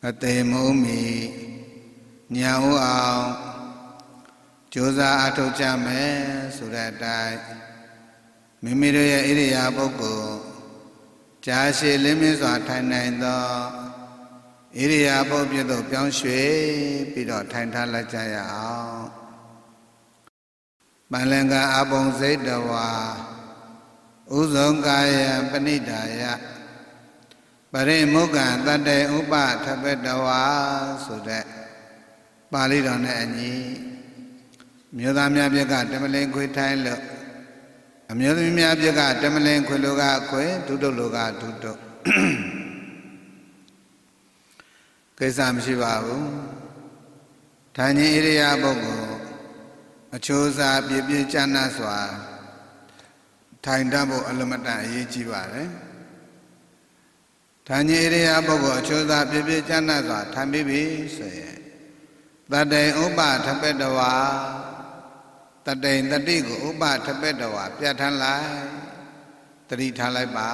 အသေးမုံမီညာဥအောင်ကြိုးစားအထောက်ကြမယ်ဆိုတဲ့အတိုင်းမိမိတို့ရဲ့ဣရိယာပုဂ္ဂိုလ်ကြာရှည်လင်းမြင့်စွာထိုင်နိုင်သောဣရိယာပုပြည့်သို့ပြောင်းရွှေ့ပြီးတော့ထိုင်ထားလိုက်ကြရအောင်ပန္လင်္ကာအပုံစိတ်တဝါဥဇုံကာယံပဏိဒါယပရိမုက္ခံတတ္တေဥပထပတဝါဆိုတဲ့ပါဠိတော်နဲ့အညီမြို့သားများပြက်ကတမလင်ခွေထိုင်လို့အမျိုးသမီးများပြက်ကတမလင်ခွေလိုကခွေဒုတုလိုကဒုတုကိစ္စမရှိပါဘူးထိုင်ခြင်းဣရိယာပုဂ္ဂိုလ်အချိုးစားပြည့်ပြည့်ကျမ်းနာစွာထိုင်တတ်ဖို့အလွန်မတန်အရေးကြီးပါတယ်ထိုင်ခြင်းဣရိယာပုဂ္ဂိုလ်အချိုးစားပြည့်ပြည့်ကျမ်းနာစွာထိုင်ပြီးပြီဆိုရင်တတ္တိဥပထပတဝါတတ္တိတတိကိုဥပထပတဝါပြဋ္ဌာန်းလိုက်တတိထားလိုက်ပါ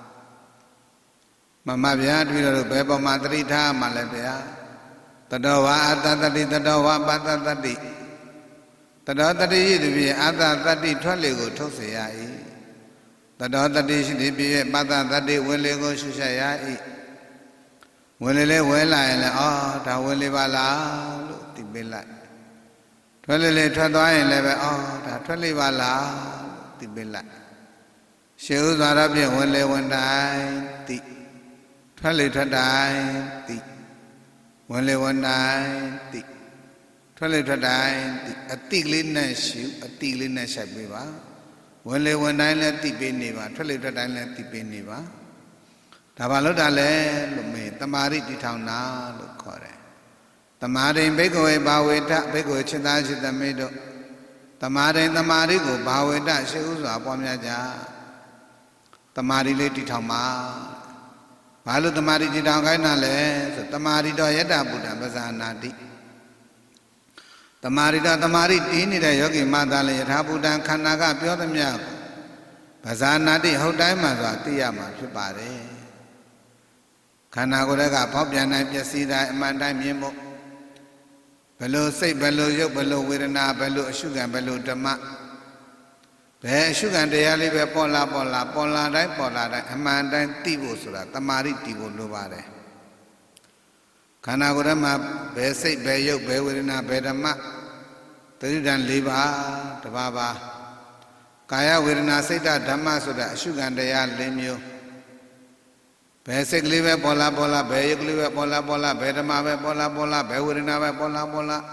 မမဗျာတွေ့တော့ဘယ်ပေါ်မှာတတိထားမှလဲဗျာတတောဝါအတ္တတတိတတောဝါပတ္တတတိတတောတတိရှိသည်ဖြင့်အတ္တတတိထွက်လေကိုထုတ်เสียရ၏တတောတတိရှိသည်ဖြင့်ပတ္တတတိဝင်လေကိုရှုဆက်ရ၏ဝင်လေလဲဝဲလာရင်လည်းအော်ဒါဝင်လေပါလားလို့သိပေးလိုက်ထွက်လေထွက်သွားရင်လည်းပဲအော်ဒါထွက်လေပါလားလို့သိပေးလိုက်ရှေးဥစွာတော့ဖြင့်ဝင်လေဝင်တိုင်းသိထွက်လေထွက်တိုင်းသိဝင်လေဝင်တိုင်းသိထွက်လေထွက်တိုင်းသိအတိလေးနဲ့ရှုအတိလေးနဲ့ဆက်ပေးပါဝင်လေဝင်တိုင်းလည်းသိပေးနေပါထွက်လေထွက်တိုင်းလည်းသိပေးနေပါဒါဘာလို့တာလဲလို့မေးတမာရိတိထောင်နာလို့ခေါ်တယ်တမာရိဘိက္ခဝေဘာဝေတဘိက္ခဝေจิตသားจิตသမိတို့တမာရိတမာရိကိုဘာဝေတရှေးဥစွာပွားများကြတမာရိလေးတိထောင်ပါဘာလို့တမာရိတိထောင်ခိုင်းတာလဲဆိုတမာရိတော်ယတ္တဗုဒ္ဓံပဇာနာတိတမာရိတော်တမာရိတည်နေတဲ့ယောဂီမသားလည်းယထာဗုဒ္ဓံခန္ဓာကပြောသမျှပဇာနာတိဟုတ်တိုင်းမှဆိုတာသိရမှာဖြစ်ပါတယ်ခန္ဓာကိုယ်ကဖောက်ပြန်တိုင်းပျက်စီးတိုင်းအမှန်တိုင်းမြင်ဖို့ဘယ်လိုစိတ်ဘယ်လိုရုပ်ဘယ်လိုဝေဒနာဘယ်လိုအရှုခံဘယ်လိုဓမ္မဘယ်အရှုခံတရားလေးပဲပေါ်လာတိုင်းအမှန်တိုင်းသိဖို့ဆိုတာတမာရိသိဖို့လိုပါတယ်ခန္ဓာကိုယ်ထဲမှာဘယ်စိတ်ဘယ်ရုပ်ဘယ်ဝေဒနာဘယ်ဓမ္မသတိဓာတ်၄ပါးတစ်ပါးပါကာယဝေဒနာစိတ်ဓမ္မဆိုတာအရှုခံတရား၄မျိုးဘယ်စိတ်ကလေးပဲပေါ်လာဘယ်ရုပ်ကလေးပဲပေါ်လာဘယ်ဓမ္မပဲပေါ်လာဘယ်ဝေဒနာပဲပေါ်လာ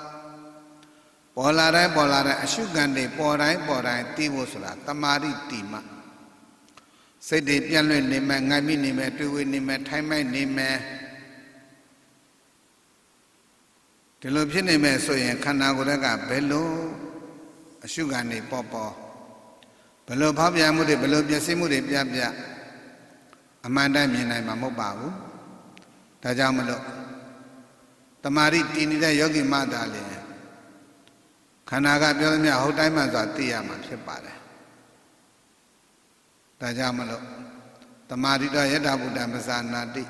တိုင်းအရှုခံတွေပေါ်တိုင်းသိဖို့ဆိုတာတမာရိတိမစိတ်တွေပြန့်လွင့်နေမယ်ငိုင်မိနေမယ်တွေ့ဝေနေမယ်ထိုင်မိုက်နေမယ်ဒီလိုဖြစ်နေမယ်ဆိုရင်ခန္ဓာကိုယ်ကဘယ်လိုအရှုခံတွေပေါ်ဘယ်လိုဖောက်ပြန်မှုတွေဘယ်လိုပျက်စီးမှုတွေပြအမှန်တိုင်းမြင်နိုင်မှာမဟုတ်ပါဘူးဒါကြောင့်မလို့တမာရိတည်နေတဲ့ယောဂီမသာလေခန္ဓာကပြောသမျှဟုတ်တိုင်းမှဆိုတာသိရမှာဖြစ်ပါတယ်ဒါကြောင့်မလို့တမာရိတော်ယတ္တဗုဒ္ဓံပဇာနာတိ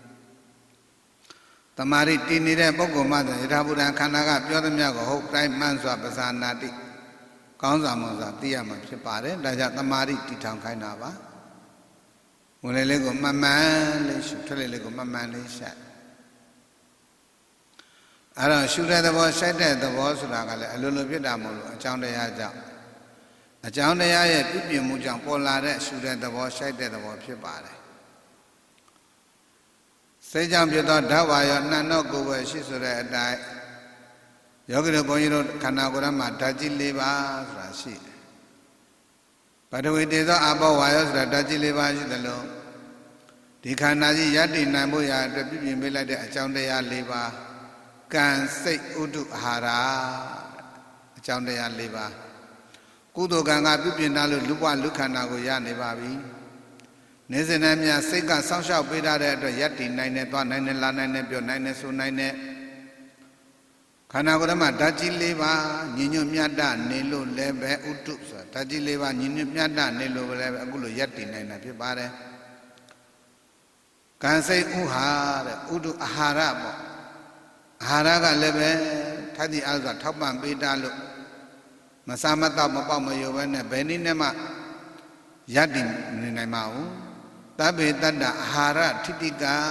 တမာရိတည်နေတဲ့ပုဂ္ဂိုလ်မှသာယထာဗုဒ္ဓံခန္ဓာကပြောသမျှကိုဟုတ်တိုင်းမှန်စွာပဇာနာတိကောင်းစွာမှန်စွာသိရမှာဖြစ်ပါတယ်ဒါကြောင့်တမာရိတည်ထောင်ခိုင်းတာပါဝင်လေလေးကိုမှန်မှန်လေးရှုထွက်လေလေးကိုမှန်မှန်လေးရှက်အဲ့တော့ရှုတဲ့သဘောရှက်တဲ့သဘောဆိုတာကလည်းအလိုလိုဖြစ်တာမဟုတ်လို့အကြောင်းတရားကြောင့်အကြောင်းတရားရဲ့ပြည့်ပြည့်မှုကြောင့်ပေါ်လာတဲ့ရှုတဲ့သဘောရှက်တဲ့သဘောဖြစ်ပါတယ်စိတ်ကြောင့်ဖြစ်သောဓာတ်ဝါရောနှံတော့ကိုယ်ပဲရှိဆိုတဲ့အတိုင်းယောဂီတို့ဘုန်းကြီးတို့ခန္ဓာကိုယ်ထဲမှာဓာတ်ကြီး၄ပါးဆိုတာရှိတယ်ပထဝီတေဇောအဘောဝါယောဆိုတာဓာတ်ကြီး၄ပါးရှိတယ်လို့ဒီခန္ဓာကြီးယတ္တိနိုင်ဖို့ရာအတွက်ပြပြင်ပေးလိုက်တဲ့အကြောင်းတရား၄ပါးကံစိတ်ဥဒုအာဟာရအကြောင်းတရား၄ပါးကုသိုလ်ကံကပြပြင်ထားလို့လူဘဝလူခန္ဓာကိုရနေပါပြီနေစဉ်နဲ့မြစိတ်ကစောင့်ရှောက်ပေးထားတဲ့အတွက်ယတ္တိနိုင်နဲ့သွားနိုင်နဲ့လာနိုင်နဲ့ပြောနိုင်နဲ့ဆိုနိုင်နဲ့ခန္ဓာကိုယ်ထဲမှာဓာတ်ကြီး၄ပါးညီညွတ်မြတ်တနေလို့လည်းပဲဥတုဆိုတာဓာတ်ကြီး၄ပါးညီညွတ်မြတ်တနေလို့လည်းပဲအခုလိုယက်တည်နိုင်တာဖြစ်ပါတယ်ကကံစိတ်ဥဟာတဲ့ဥတုအာဟာရပေါ့အာဟာရကလည်းပဲထပ်သည့်အားဆိုထောက်ပံ့ပေးတာလို့မစားမတော့မပေါက်မယိုပဲနဲ့ဘယ်နည်းနဲ့မှယတ္တိနေနိုင်မအောင်တဗ္ဗေတတ္တအာဟာရထိတိ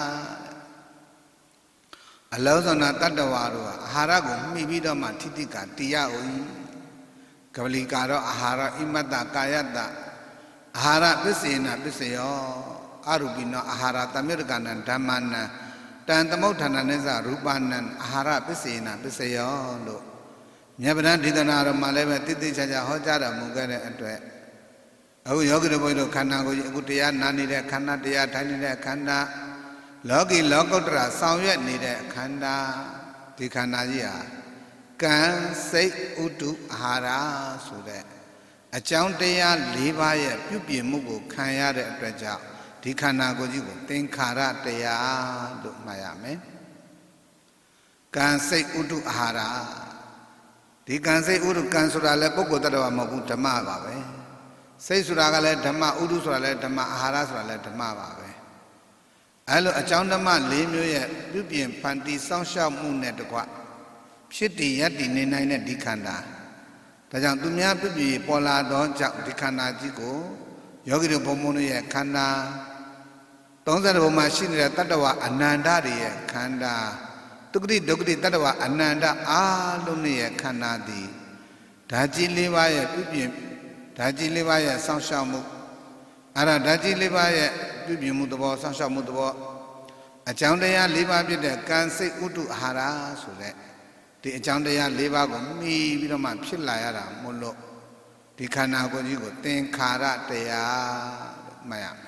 ကအလောဇနာတတ္တဝါတို့အာဟာရကိုမှီပြီးတော့မှထိတိကတရားဟိကပလီကာတော့အာဟာရဣမတ္တကာယတ္တအာဟာရပစ္စေနပစ္စယောအရူပိနောအာဟာရတမြတ်ကနံဓမ္မနံတန်သမုဋ္ဌာဏနိစ္စရူပနံအာဟာရပစ္စေနပစ္စယောလို့မြတ်ဗဒံဒေသနာတော်မှာလည်းပဲတိတိကျကျဟောကြားတော်မူခဲ့တဲ့အတွက်အခုယောဂီတို့ဘုန်းကြီးတို့ခန္ဓာကိုယ်ကြီးအခုတရားနာနေတဲ့ခန္ဓာတရားထိုင်နေတဲ့ခန္ဓာလောကီလောကုတ္တရာဆောင်ရွက်နေတဲ့ခန္ဓာဒီခန္ဓာကြီးဟာကံစိတ်ဥတုအာဟာရဆိုတဲ့အကြောင်းတရား၄ပါးရဲ့ပြုပြင်မှုကိုခံရတဲ့အတွက်ကြောင့်ဒီခန္ဓာကိုယ်ကြီးကိုသင်္ခါရတရားလို့မှတ်ရမယ်ကံစိတ်ဥတုအာဟာရဒီကံစိတ်ဥတုကံဆိုတာလည်းပုဂ္ဂိုလ်တ attva မဟုတ်ဘူးဓမ္မပါပဲစိတ်ဆိုတာကလည်းဓမ္မဥတုဆိုတာလည်းဓမ္မအာဟာရဆိုတာလည်းဓမ္မပါပဲအဲလိုအကြောင်းဓမ္မ၄မျိုးရဲ့ပြုပြင်ဖန်တီးစောင့်ရှောက်မှုနဲ့တကွဖြစ်တည်ယက်တည်နေနိုင်တဲ့ဒီခန္ဓာဒါကြောင့်သူများပြုပြင်ပေါ်လာသောကြောင့်ဒီခန္ဓာကြီးကိုယောဂီတို့ဘုံဘုံတို့ရဲ့ခန္ဓာ30ဘုံမှာရှိနေတဲ့တတ္တဝအနန္တတွေရဲ့ခန္ဓာဒုက္ခတိဒုက္ခတိတတ္တဝအနန္တအားလုံးရဲ့ခန္ဓာသည်ဓာကြီး၄ပါးရဲ့ပြုပြင်ဓာကြီး၄ပါးရဲ့စောင့်ရှောက်မှုအဲ့ဒါဓာကြီး၄ပါးရဲ့ပြုပြင်မှုသဘောစောင့်ရှောက်မှုသဘောအကြောင်းတရား၄ပါးဖြစ်တဲ့ကံစိတ်ဥတုအာဟာရဆိုတဲ့ဒီအကြောင်းတရား၄ပါးကိုမှီပြီးတော့မှဖြစ်လာရတာမို့လို့ဒီခန္ဓာကိုယ်ကြီးကိုသင်္ခါရတရားလို့မှတ်ရမယ်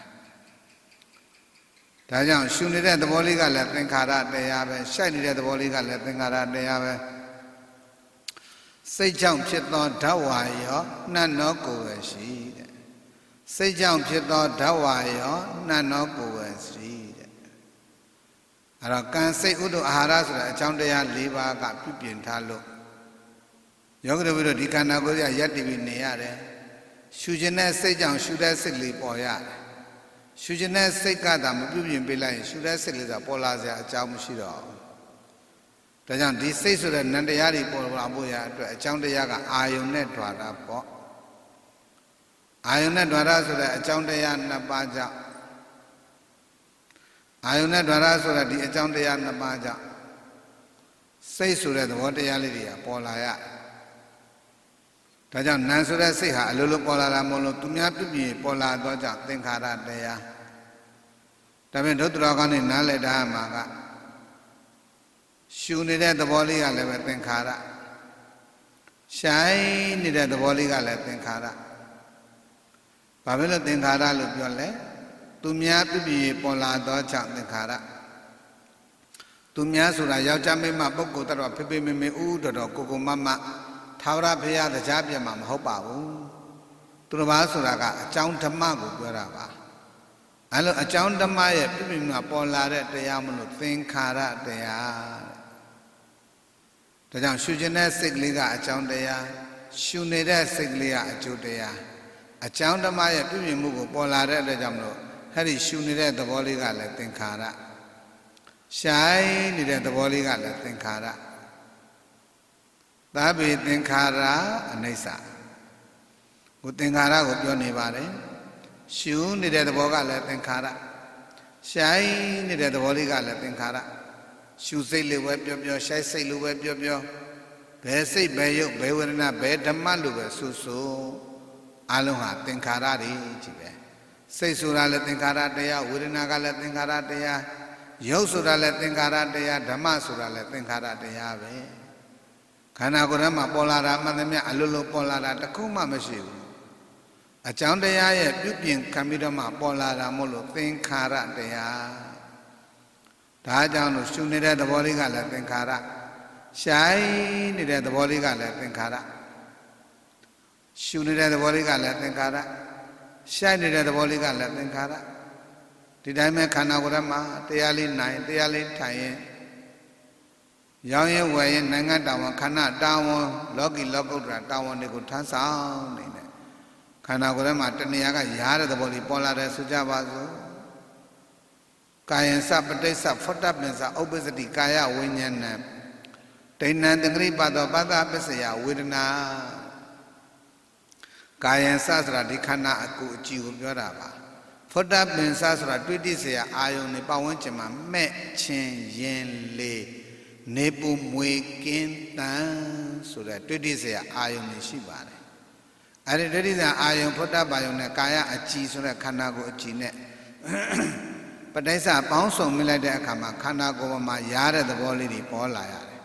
ဒါကြောင့်ရှုနေတဲ့သဘောလေးကလည်းသင်္ခါရတရားပဲရှိုက်နေတဲ့သဘောလေးကလည်းသင်္ခါရတရားပဲစိတ်ကြောင့်ဖြစ်သောဓာတ်ဝါရောနှံ့သောကိုယ်ပဲရှိတဲ့စိတ်ကြောင့်ဖြစ်သောဓာတ်ဝါရောနှံ့သောကိုယ်ပဲရှိတဲ့အဲ့တော့ကံစိတ်ဥဒ္ဒအာဟာရဆိုတဲ့အကြောင်းတရား၄ပါးကပြုပြင်ထားလို့ယောဂီတို့ဒီခန္ဓာကိုယ်ကြီးရပ်တည်ပြီးနေရတယ်ရှုခြင်းနဲ့စိတ်ကြောင့်ရှုတဲ့စိတ်လေးပေါ်ရတယ်ရှုခြင်းနဲ့စိတ်ကသာမပြုပြင်ပေးလိုက်ရင်ရှုတဲ့စိတ်လေးကပေါ်လာစရာအကြောင်းမရှိတော့ဘူးဒါကြောင့်ဒီစိတ်ဆိုတဲ့နံတရားတွေပေါ်လာဖို့ရအတွက်အကြောင်းတရားကအာယုန်နဲ့ဓာတာပေါ့အာယုန်နဲ့ဓာတာဆိုတဲ့အကြောင်းတရား2ပါးကြောင့်အာယုန်နဲ့ဓာတာဆိုတဲ့ဒီအကြောင်းတရား2ပါးကြောင့်စိတ်ဆိုတဲ့သဘောတရားလေးတွေကပေါ်လာရဒါကြောင့်နာမ်ဆိုတဲ့စိတ်ဟာအလိုလိုပေါ်လာတာမဟုတ်လို့သူများပြုပြင်ပေါ်လာတော့ကြောင့်သင်္ခါရတရားဒါပေမဲ့ဒုတိယကောင်းနဲ့နားလည်တာမှာကရှုနေတဲ့သဘောလေးကလည်းပဲသင်္ခါရရှိုင်းနေတဲ့သဘောလေးကလည်းသင်္ခါရဘာဖြစ်လို့သင်္ခါရလို့ပြောလဲသူများပြုပြင်ပေါ်လာတော့ကြောင့်သင်္ခါရသူများဆိုတာယောက်ျားမိန်းမပုဂ္ဂိုလ်တော်ဖေဖေမေမေဥတော်ကိုကိုမမသာဝရဘုရားတရားပြမှာမဟုတ်ပါဘူးသူတစ်ပါးဆိုတာကအကြောင်းဓမ္မကိုပြောတာပါအဲလိုအကြောင်းဓမ္မရဲ့ပြည့်ပြည့်မှာပေါ်လာတဲ့တရားမလို့သင်္ခါရတရားဒါကြောင့်ရှုခြင်းတဲ့စိတ်ကလေးကအကြောင်းတရားရှုနေတဲ့စိတ်ကလေးကအကျိုးတရားအကြောင်းဓမ္မရဲ့ပြည့်ပြည့်မှုကိုပေါ်လာတဲ့အတွက်ကြောင့်မလို့အဲ့ဒီရှုနေတဲ့သဘောလေးကလည်းသင်္ခါရရှိုင်းနေတဲ့သဘောလေးကလည်းသင်္ခါရသဗ္ဗေသင်္ခါရအနိစ္စဟိုသင်္ခါရကိုပြောနေပါတယ်ရှုနေတဲ့သဘောကလည်းသင်္ခါရရှိုင်းနေတဲ့သဘောလေးကလည်းသင်္ခါရရှုစိတ်လို့ပဲပြောပြောရှိုင်းစိတ်လို့ပဲပြောပြောဘယ်စိတ်ဘယ်ရုပ်ဘယ်ဝေဒနာဘယ်ဓမ္မလို့ပဲဆိုအလုံးဟာသင်္ခါရတွေကြီးပဲစိတ်ဆိုတာလည်းသင်္ခါရတရားဝေဒနာကလည်းသင်္ခါရတရားရုပ်ဆိုတာလည်းသင်္ခါရတရားဓမ္မဆိုတာလည်းသင်္ခါရတရားပဲခန္ဓာကိုယ်ထဲမှာပေါ်လာတာမှန်သမျှအလိုလိုပေါ်လာတာတစ်ခုမှမရှိဘူးအကြောင်းတရားရဲ့ပြုပြင်ခံပြီးတော့မှပေါ်လာတာမို့လို့သင်္ခါရတရားဒါကြောင့်လို့ရှုနေတဲ့သဘောလေးကလည်းသင်္ခါရရှိုင်းနေတဲ့သဘောလေးကလည်းသင်္ခါရရှုနေတဲ့သဘောလေးကလည်းသင်္ခါရရှိုင်းနေတဲ့သဘောလေးကလည်းသင်္ခါရဒီတိုင်းပဲခန္ဓာကိုယ်ထဲမှာတရားလေးနိုင်တရားလေးထိုင်ရင်ရောင်းရင်ဝယ်ရင်နိုင်ငံတာဝန်ခန္ဓာတာဝန်လောကီလောကုတ္တရာတာဝန်တွေကိုထမ်းဆောင်နေတယ်ခန္ဓာကိုယ်ထဲမှာတဏှာကရားတဲ့သဘောလေးပေါ်လာတယ်ဆိုကြပါစို့ကာယံစပဋိစ္စဖောတ္တပင်္စဥပ္ပစ္စတိကာယဝိညာဏံဒိဋ္ဌံတဂရိပါတောပတ္တပစ္စယဝေဒနာကာယံစဆိုတာဒီခန္ဓာအကူအကြည့်ကိုပြောတာပါဖောတ္တပင်္စဆိုတာတွေ့တိစရာအာယုန်နဲ့ပတ်ဝန်းကျင်မှာမဲ့ချင်းရင်လေနေပူမွေကင်းတန်ဆိုတဲ့တွေ့တိစရာအာယုန်တွေရှိပါတယ်အဲ့ဒီတွေ့တိစရာအာယုန်ဖောတ္တပါယုန်နဲ့ကာယအကြည့်ဆိုတဲ့ခန္ဓာကိုယ်အကြည့်နဲ့ပဋိစ္စပေါင်းစုံမိလိုက်တဲ့အခါမှာခန္ဓာကိုယ်ပေါ်မှာရားတဲ့သဘောလေးတွေပေါ်လာရတယ်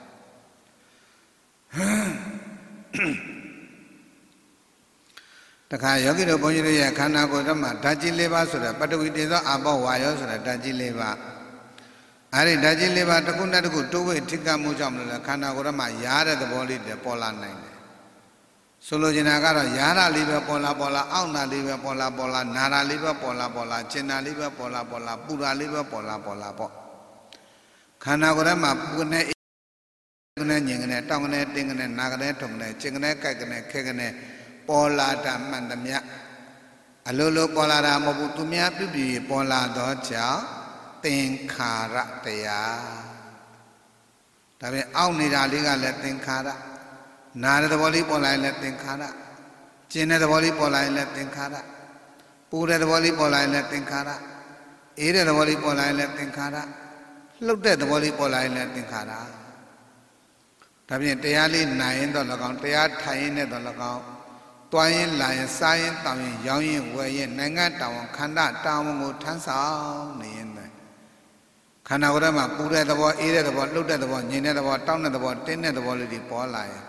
တခါယောဂီတို့ဘုန်းကြီးတို့ရဲ့ခန္ဓာကိုယ်တော့မှဓာတ်ကြီး၄ပါးဆိုတဲ့ပထဝီတေဇောအာဘောဝါယောဆိုတဲ့ဓာတ်ကြီး၄ပါးအဲ့ဒီဓာတ်ကြီး၄ပါးတစ်ခုနဲ့တစ်ခုတိုးဝှေ့ထိကမှုကြောင့်မလို့လဲခန္ဓာကိုယ်တော့မှရားတဲ့သဘောလေးတွေပေါ်လာနိုင်တယ်ဆိုလိုချင်တာကတော့ရားတာလေးပဲပေါ်လာအောင့်တာလေးပဲပေါ်လာနာတာလေးပဲပေါ်လာကျင်တာလေးပဲပေါ်လာပူတာလေးပဲပေါ်လာပေါ့ခန္ဓာကိုယ်ထဲမှာပူနေကနေညင်ကနေတောင်းကနေတင်းကနေနာကနေထုံကနေကျင်ကနေကြိုက်ကနေခဲကနေပေါ်လာတာမှန်သမျှအလိုလိုပေါ်လာတာမဟုတ်ဘူးသူများပြုပြီးပေါ်လာတော့ကြောင့်သင်္ခါရတရားဒါပြန်အောင့်နေတာလေးကလည်းသင်္ခါရနာတဲ့သဘောလေးပေါ်လာရင်လည်းသင်္ခါရကျင်တဲ့သဘောလေးပေါ်လာရင်လည်းသင်္ခါရပူတဲ့သဘောလေးပေါ်လာရင်လည်းသင်္ခါရအေးတဲ့သဘောလေးပေါ်လာရင်လည်းသင်္ခါရလှုပ်တဲ့သဘောလေးပေါ်လာရင်လည်းသင်္ခါရဒါပြင်တရားလေးနိုင်ရင်တော့၎င်းတရားထိုင်ရင်လည်းတော့၎င်းတွားရင်လာရင်စားရင်တောင်းရင်ရောင်းရင်ဝယ်ရင်နိုင်ငံတောင်းခန္ဓာတောင်းကိုထမ်းဆောင်နေရင်ခန္ဓာကိုယ်ထဲမှာပူတဲ့သဘောအေးတဲ့သဘောလှုပ်တဲ့သဘောညင်တဲ့သဘောတောင်းတဲ့သဘောတင်းတဲ့သဘောလေးတွေပေါ်လာရင်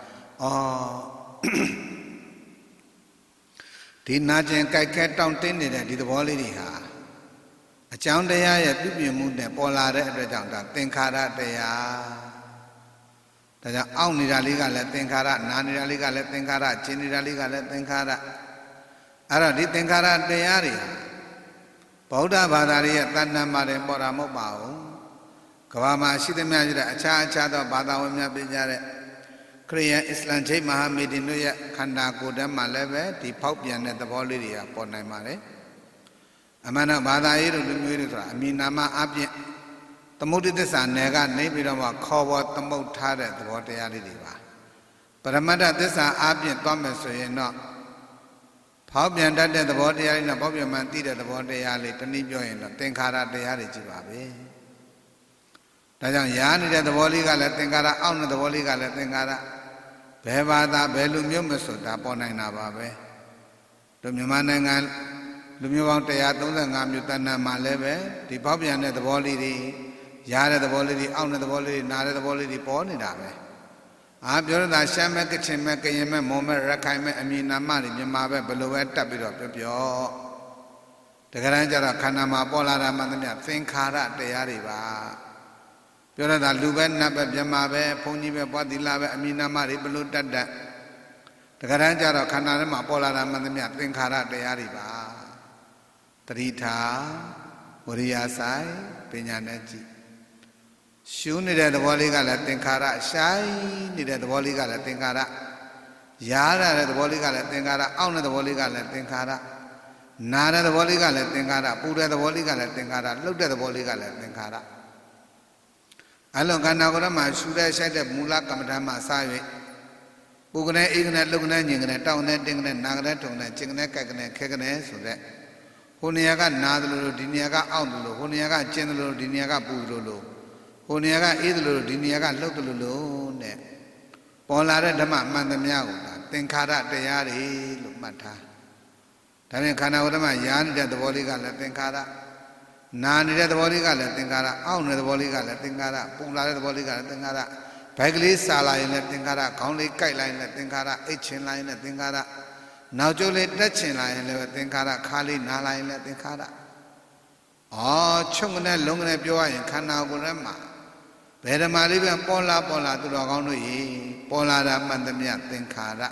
ဒီနာကျင်ကြိုက်ခဲတောင်းတင်းနေတဲ့ဒီသဘောလေးတွေဟာအကြောင်းတရားရဲ့ပြုပြင်မှုနဲ့ပေါ်လာတဲ့အတွက်ကြောင့်ဒါသင်္ခါရတရားဒါကြောင့်အောင့်နေတာလေးကလည်းသင်္ခါရနာနေတာလေးကလည်းသင်္ခါရကျင်နေတာလေးကလည်းသင်္ခါရအဲ့တော့ဒီသင်္ခါရတရားတွေဗုဒ္ဓဘာသာရဲ့တဏ္ဍာမှာတင်ပေါ်တာမဟုတ်ပါဘူးကမ္ဘာမှာရှိသမျှရှိတဲ့အခြားသောဘာသာဝင်များပြကြတဲ့ခရစ်ယာန်အစ္စလာမ်ချိတ်မဟာမေဒီတို့ရဲ့ခန္ဓာကိုယ်ထဲမှာလည်းပဲဒီဖောက်ပြန်တဲ့သဘောလေးတွေကပေါ်နိုင်ပါတယ်အမှန်တော့ဘာသာရေးတို့လူမျိုးတွေဆိုတာအမည်နာမအပြင်သမုဒ္ဒိသစ္စာနယ်ကနေပြီးတော့မှခေါ်ပေါ်သမုတ်ထားတဲ့သဘောတရားလေးတွေပါပရမတ္ထသစ္စာအပြင်သွားမယ်ဆိုရင်တော့ဖောက်ပြန်တတ်တဲ့သဘောတရားလေးနဲ့ဖောက်ပြန်မှန်သိတဲ့သဘောတရားလေးတနည်းပြောရင်တော့သင်္ခါရတရားတွေကြည့်ပါပဲဒါကြောင့်ရားနေတဲ့သဘောလေးကလည်းသင်္ခါရအောင့်တဲ့သဘောလေးကလည်းသင်္ခါရဘယ်ဘာသာဘယ်လူမျိုးမဆိုတာပေါ်နိုင်တာပါပဲတို့မြန်မာနိုင်ငံလူမျိုးပေါင်း135မျိုးတဏ္ဍာမှာလည်းပဲဒီဖောက်ပြန်တဲ့သဘောလေးတွေရားတဲ့သဘောလေးတွေအောင့်တဲ့သဘောလေးတွေနားတဲ့သဘောလေးတွေပေါ်နေတာပဲပြောရတာရှမ်းမဲ့ကချင်မဲ့ကရင်မဲ့မွန်မဲ့ရခိုင်မဲ့အမည်နာမတွေမြန်မာပဲဘယ်လိုပဲတက်ပြီးတော့ပြောတကယ်တမ်းကျတော့ခန္ဓာမှာပေါ်လာတာမှသမျှသင်္ခါရတရားတွေပါပြောရတာလူပဲနတ်ပဲမြန်မာပဲဘုန်းကြီးပဲပွားသီလပဲအမည်နာမတွေဘယ်လိုတက်တကယ်တမ်းကျတော့ခန္ဓာထဲမှာပေါ်လာတာမှသမျှသင်္ခါရတရားတွေပါတတိထာဝရိယဆိုင်ပညာနဲ့ကြည့်ရှုနေတဲ့သဘောလေးကလည်းသင်္ခါရဆိုင်နေတဲ့သဘောလေးကလည်းသင်္ခါရရားရတဲ့သဘောလေးကလည်းသင်္ခါရအောင့်တဲ့သဘောလေးကလည်းသင်္ခါရနာတဲ့သဘောလေးကလည်းသင်္ခါရပူတဲ့သဘောလေးကလည်းသင်္ခါရလှုပ်တဲ့သဘောလေးကလည်းသင်္ခါရအဲ့လိုခန္ဓာကိုယ်ထဲမှာရှုတဲ့ရှိုက်တဲ့မူလကမ္မဋ္ဌာန်းမှာစ၍ပူကနေအေးကနေလှုပ်ကနေညင်ကနေတောင်းကနေတင်းကနေနာကနေထုံကနေကျင်ကနေကြိုက်ကနေခဲကနေဆိုတဲ့ဟိုနေရာကနာတယ်လို့ဒီနေရာကအောင့်တယ်လို့ဟိုနေရာကကျင်တယ်လို့ဒီနေရာကပူတယ်လို့ဟိုနေရာကအေးတယ်လို့ဒီနေရာကလှုပ်တယ်လို့တဲ့ပေါ်လာတဲ့ဓမ္မမှန်သမျှကိုဒါသင်္ခါရတရားတွေလို့မှတ်ထားဒါဖြင့်ခန္ဓာကိုယ်ထဲမှာရားနေတဲ့သဘောလေးကလည်းသင်္ခါရနာနေတဲ့သဘောလေးကလည်းသင်္ခါရအောင့်နေတဲ့သဘောလေးကလည်းသင်္ခါရပူလာတဲ့သဘောလေးကလည်းသင်္ခါရဘိုက်ကလေးစားလာရင်လည်းသင်္ခါရခေါင်းလေးကိုက်လိုက်ရင်လည်းသင်္ခါရအိတ်ချင်လိုက်ရင်လည်းသင်္ခါရနောက်ကျိုးလေးတက်ချင်လာရင်လည်းသင်္ခါရခါလေးနားလိုက်ရင်လည်းသင်္ခါရချုပ်ကနေလုံးကနေပြောရရင်ခန္ဓာကိုယ်ထဲမှာဘယ်ဓမ္မလေးပဲပေါ်လာသူတော်ကောင်းတို့ရေပေါ်လာတာမှန်သမျှသင်္ခါရ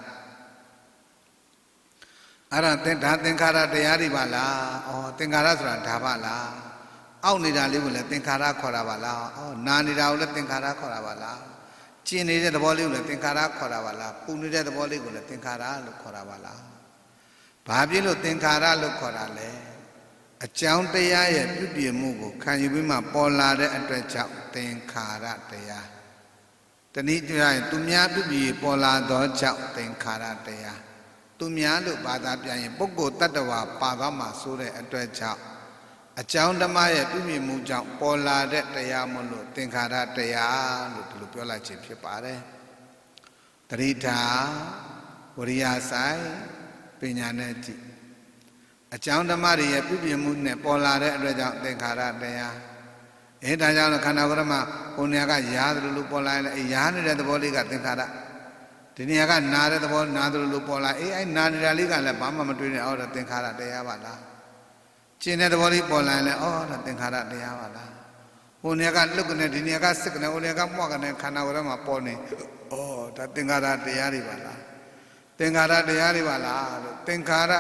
အဲ့ဒါသင်္ခါရတရားတွေပါလားသင်္ခါရဆိုတာဒါပါလားအောက်နေတာလေးကိုလည်းသင်္ခါရခေါ်တာပါလားနာနေတာကိုလည်းသင်္ခါရခေါ်တာပါလားကျင်နေတဲ့သဘောလေးကိုလည်းသင်္ခါရခေါ်တာပါလားပူနေတဲ့သဘောလေးကိုလည်းသင်္ခါရလို့ခေါ်တာပါလားဘာဖြစ်လို့သင်္ခါရလို့ခေါ်တာလဲအကြောင်းတရားရဲ့ပြုပြင်မှုကိုခံယူပြီးမှပေါ်လာတဲ့အတွက်ကြောင့်သင်္ခါရတရားတနည်းပြောရင်သူများပြုပြင်ပေါ်လာသောကြောင့်သင်္ခါရတရားသူများလို့ဘာသာပြန်ရင်ပုဂ္ဂိုလ်တ attva ပါသွားမှာဆိုတဲ့အတွက်ကြောင့်အကြောင်းဓမ္မရဲ့ပြုပြင်မှုကြောင့်ပေါ်လာတဲ့တရားမလို့သင်္ခါရတရားလို့ဒီလိုပြောလိုက်ခြင်းဖြစ်ပါတယ်တတိထာဝရိယဆိုင်ပညာနဲ့ကြည့်အကြောင်းဓမ္မတွေရဲ့ပြုပြင်မှုနဲ့ပေါ်လာတဲ့အတွက်ကြောင့်သင်္ခါရတရားဒါကြောင့်ခန္ဓာကိုယ်မှာဟိုနေရာကရားတယ်လို့ပေါ်လာရင်အဲရားနေတဲ့သဘောလေးကသင်္ခါရဒီနေရာကနာတဲ့သဘောနာတယ်လို့ပေါ်လာအဲနာနေတာလေးကလည်းဘာမှမတွေ့နဲ့အော်ဒါသင်္ခါရတရားပါလားကျင်တဲ့သဘောလေးပေါ်လာရင်လည်းအော်ဒါသင်္ခါရတရားပါလားဟိုနေရာကလွတ်ကနေဒီနေရာကစစ်ကနေဟိုနေရာကမှောက်ကနေခန္ဓာကိုယ်မှာပေါ်နေအော်ဒါသင်္ခါရတရားတွေပါလားသင်္ခါရတရားတွေပါလားလို့သင်္ခါရ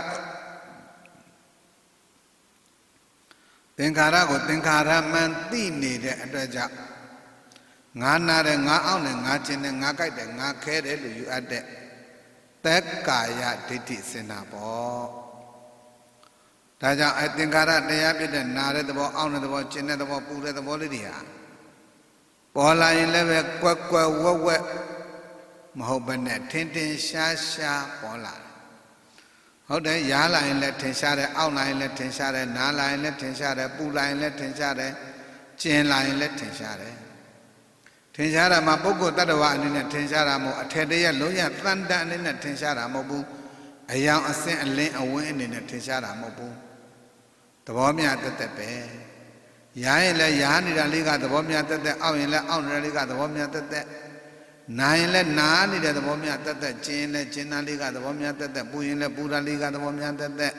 ကိုသင်္ခါရမှန်သိနေတဲ့အတွက်ကြောင့်ငါနာတယ်ငါအောင့်တယ်ငါကျင်တယ်ငါကြိုက်တယ်ငါခဲတယ်လို့ယူအပ်တဲ့သက်ကာယဒိဋ္ဌိစင်တာပေါ့ဒါကြောင့်သင်္ခါရတရားဖြစ်တဲ့နာတဲ့သဘောအောင့်တဲ့သဘောကျင်တဲ့သဘောပူတဲ့သဘောလေးတွေဟာပေါ်လာရင်လည်းပဲကွက်ကွက်ဝက်ဝက်မဟုတ်ဘဲနဲ့ထင်ထင်ရှားရှားပေါ်လာတယ်ဟုတ်တယ်ရားလာရင်လည်းထင်ရှားတယ်အောင့်လာရင်လည်းထင်ရှားတယ်နားလာရင်လည်းထင်ရှားတယ်ပူလာရင်လည်းထင်ရှားတယ်ကျင်လာရင်လည်းထင်ရှားတယ်ထင်ရှားတာမှာပုဂ္ဂိုလ်တ attva အနေနဲ့ထင်ရှားတာမဟုတ်အထက်တရလုံးရတန်တန်အနေနဲ့ထင်ရှားတာမဟုတ်ဘူးအယောင်အစင်အလင်းအဝင်းအနေနဲ့ထင်ရှားတာမဟုတ်ဘူးသဘောမြတ်တက်တက်ပဲရားရင်လည်းရားနေတာလေးကသဘောမြတ်တက်တက်အောင့်ရင်လည်းအောင့်နေတာလေးကသဘောမြတ်တက်တက်နာရင်လည်းနာနေတဲ့သဘောမြတ်တက်တက်ကျင်လည်းကျင်တာလေးကသဘောမြတ်တက်တက်ပူရင်လည်းပူတာလေးကသဘောမြတ်တက်တက်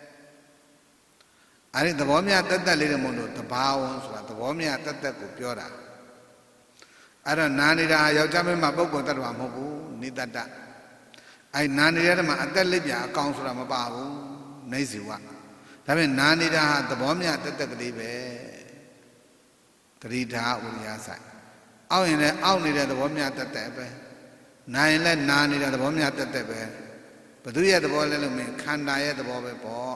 အဲ့ဒီသဘောမြတ်တက်တက်လေးတွေမို့လို့တဘာဝံဆိုတာသဘောမြတ်တက်တက်ကိုပြောတာအဲ့တော့နာနေတာယောက်ျားမင်းမပုဂ္ဂိုလ်တ attva မဟုတ်ဘူးနိတ္တတအဲ့နာနေတဲ့တည်းမှာအသက်လက်ပြအကောင်ဆိုတာမပါဘူးနေစီဝဒါပေမဲ့နာနေတာဟာသဘောမြတ်တက်တက်ကလေးပဲတတိထာဝိရိယဆိုင်အောက်ရင်လည်းအောက်နေတဲ့သဘောမြတ်တက်တက်ပဲနာရင်လည်းနာနေတဲ့သဘောမြတ်တက်တက်ပဲဘုသူရဲ့သဘောလဲလို့မင်းခန္ဓာရဲ့သဘောပဲပေါ့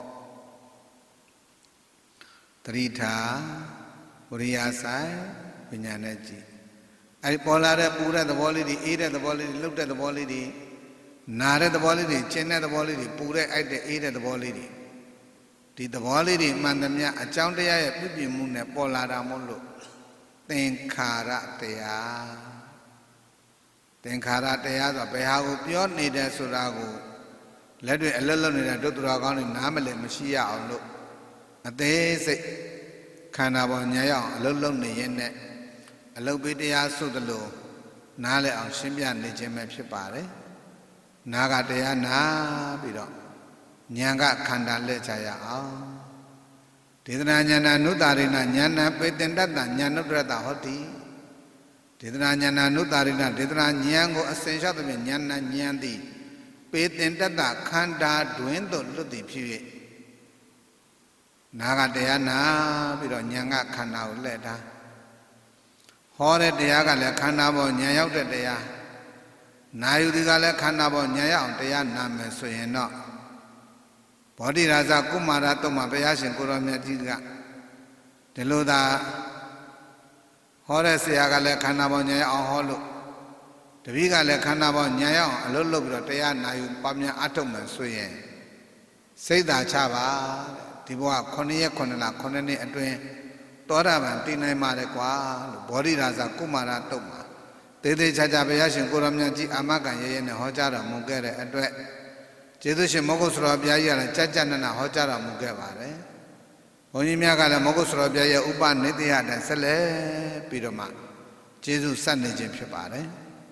တတိထာဝိရိယဆိုင်ပညာနဲ့ကြည့်အဲဒီပေါ်လာတဲ့ပူတဲ့သဘောလေးတွေအေးတဲ့သဘောလေးတွေလှုပ်တဲ့သဘောလေးတွေနာတဲ့သဘောလေးတွေကျင်တဲ့သဘောလေးတွေပူတဲ့အိုက်တဲ့အေးတဲ့သဘောလေးတွေဒီသဘောလေးတွေမှန်သမျှအကြောင်းတရားရဲ့ပြုပြင်မှုနဲ့ပေါ်လာတာမို့လို့သင်္ခါရတရားသင်္ခါရတရားဆိုတာဘယ်ဟာကိုပြောနေတယ်ဆိုတာကိုလက်တွေ့အလွတ်လွတ်နေတဲ့ဒုတိယကောင်းတွေနားမလည်မရှိရအောင်လို့အသေးစိတ်ခန္ဓာပေါ်ညာရအောင်အလွတ်လွတ်နေရင်နဲ့အလုတ်ပေးတရားဆိုသလိုနားလည်အောင်ရှင်းပြနေခြင်းပဲဖြစ်ပါတယ်နာကတရားနာပြီးတော့ဉာဏ်ကခန္ဓာလက်ချရအောင်ဒေသနာဉာဏနုတာရိဏဉာဏပေတင်တတ္တဉာဏုတ္တရတဟောတိဒေသနာဉာဏနုတာရိဏဒေသနာဉာဏ်ကိုအစဉ်လျှောက်သဖြင့်ဉာဏဉာဏ်သည်ပေတင်တတ္တခန္ဓာတွင်သို့လွတ်သည်ဖြစ်၍နာကတရားနာပြီးတော့ဉာဏ်ကခန္ဓာကိုလှည့်ထားဟောတဲ့တရားကလည်းခန္ဓာပေါ်ဉာဏ်ရောက်တဲ့တရားနာယူသည်ကလည်းခန္ဓာပေါ်ဉာဏ်ရောက်အောင်တရားနာမယ်ဆိုရင်တော့ဘောဓိရာဇကုမာရတုံမှာဘုရားရှင်ကိုရောမြတ်ကြီးကဒီလိုသာဟောတဲ့ဆရာကလည်းခန္ဓာပေါ်ဉာဏ်ရောက်အောင်ဟောလို့တပည့်ကလည်းခန္ဓာပေါ်ဉာဏ်ရောက်အောင်အလုပ်လုပ်ပြီးတော့တရားနာယူပါများအထုတ်မယ်ဆိုရင်စိတ်သာချပါဒီဘဝ9ရက်9လ9နှစ်အတွင်းသောတာပန်တည်နိုင်ပါလေကွာလို့ဘောဓိရာဇကုမာရတုံမှာသေသေးချာချာဘုရားရှင်ကိုရောမြတ်ကြီးအာမခံရရနဲ့ဟောကြားတော်မူခဲ့တဲ့အတွက်ကျေးဇူးရှင်မောဂုစရောဘုရားကြီးကလည်းကြကြနနဟောကြားတော်မူခဲ့ပါတယ်။ဘုန်းကြီးများကလည်းမောဂုစရောဘုရားရဲ့ဥပနိတ္တယတန်ဆက်လက်ပြီးတော့မှကျေးဇူးဆက်နေခြင်းဖြစ်ပါတယ်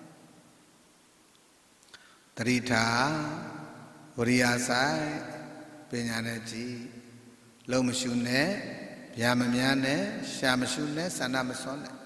။တတိထာဝရိယဆိုင်ပညာနဲ့ကြည်လုံးမရှုနဲ့ဗျာမများနဲ့ရှာမရှုနဲ့ဆန္ဒမစွန်းနဲ့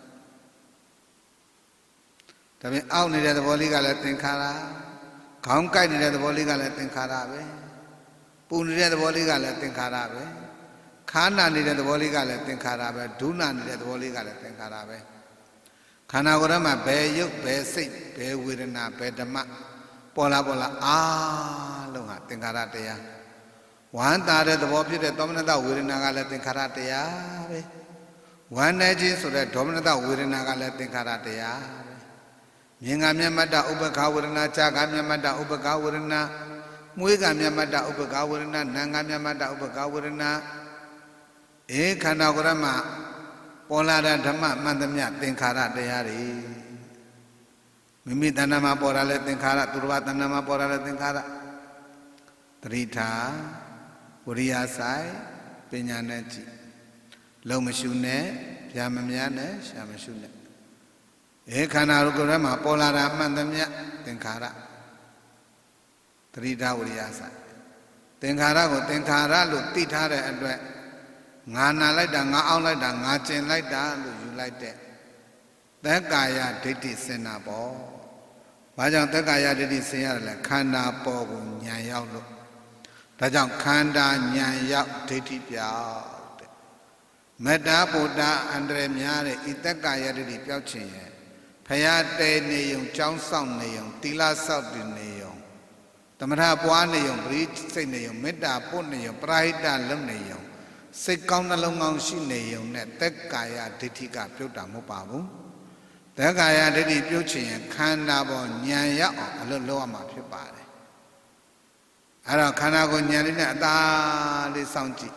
ဒါပြင်အောက်နေတဲ့သဘောလေးကလည်းသင်္ခါရခေါင်းကိုက်နေတဲ့သဘောလေးကလည်းသင်္ခါရပဲပူနေတဲ့သဘောလေးကလည်းသင်္ခါရပဲခါနာနေတဲ့သဘောလေးကလည်းသင်္ခါရပဲဒုနာနေတဲ့သဘောလေးကလည်းသင်္ခါရပဲခန္ဓာကိုယ်ထဲမှာဘယ်ရုပ်ဘယ်စိတ်ဘယ်ဝေဒနာဘယ်ဓမ္မပေါ်လာအားလုံးဟာသင်္ခါရတရားဝဝမ်းသာတဲ့သဘောဖြစ်တဲ့ဒေါမနတဝေဒနာကလည်းသင်္ခါရတရားပဲဝမ်းနေခြင်းဆိုတဲ့ဒေါမနတဝေဒနာကလည်းသင်္ခါရတရားပဲမြင်ကမျက်မှတ်တာဥပ္ပခာဝေဒနာကြားကမျက်မှတ်တာဥပ္ပခာဝေဒနာမွေးကမျက်မှတ်တာဥပ္ပခာဝေဒနာနာကမျက်မှတ်တာဥပ္ပခာဝေဒနာခန္ဓာကိုယ်မှာပေါ်လာတဲ့ဓမ္မမှန်သမျှသင်္ခါရတရားတွေမိမိတဏ္ဍာမှာပေါ်လာတဲ့သင်္ခါရသူတော်ဘာတဏ္ဍာမှာပေါ်လာတဲ့သင်္ခါရတတိထာဝရိယဆိုင်ပညာနဲ့ကြည့်လုံမရှုနဲ့ဗျာမများနဲ့ရှာမရှုနဲ့ခန္ဓာကိုယ်မှာပေါ်လာတာမှန်သမျှသင်္ခါရတတိထာဝရိယဆိုင်သင်္ခါရကိုသင်္ခါရလို့သိထားတဲ့အတွက်ငါနာလိုက်တာငါအောင်လိုက်တာငါကျင်လိုက်တာလို့ယူလိုက်တဲ့သက်ကာယဒိဋ္ဌိစင်တာပေါ့ဘာကြောင့်သက်ကာယဒိဋ္ဌိစင်ရတယ်လဲခန္ဓာပေါ်ကိုဉာဏ်ရောက်လို့ဒါကြောင့်ခန္ဓာဉာဏ်ရောက်ဒိဋ္ဌိပြောက်တဲ့မေတ္တာဗုဒ္ဓအန္တရာယ်များတဲ့ဤသက်ကာယဒိဋ္ဌိပြောက်ခြင်းရဲ့ဖရာတဲနေယုံကြောင်းဆောင်နေယုံသီလဆောက်တည်နေယုံသမထပွားနေယုံပရိစိတ်နေယုံမေတ္တာပို့နေယုံပရာဟိတလုပ်နေယုံစိတ်ကောင်းနှလုံးကောင်းရှိနေယုံနဲ့သက်ကာယဒိဋ္ဌိကပြုတ်တာမဟုတ်ပါဘူးသက်ကာယဒိဋ္ဌိပြုတ်ခြင်းရင်ခန္ဓာပေါ်ဉာဏ်ရောက်အောင်အလုပ်လုပ်ရမှာဖြစ်ပါတယ်အဲ့တော့ခန္ဓာကိုဉာဏ်လေးနဲ့အသာလေးစောင့်ကြည့်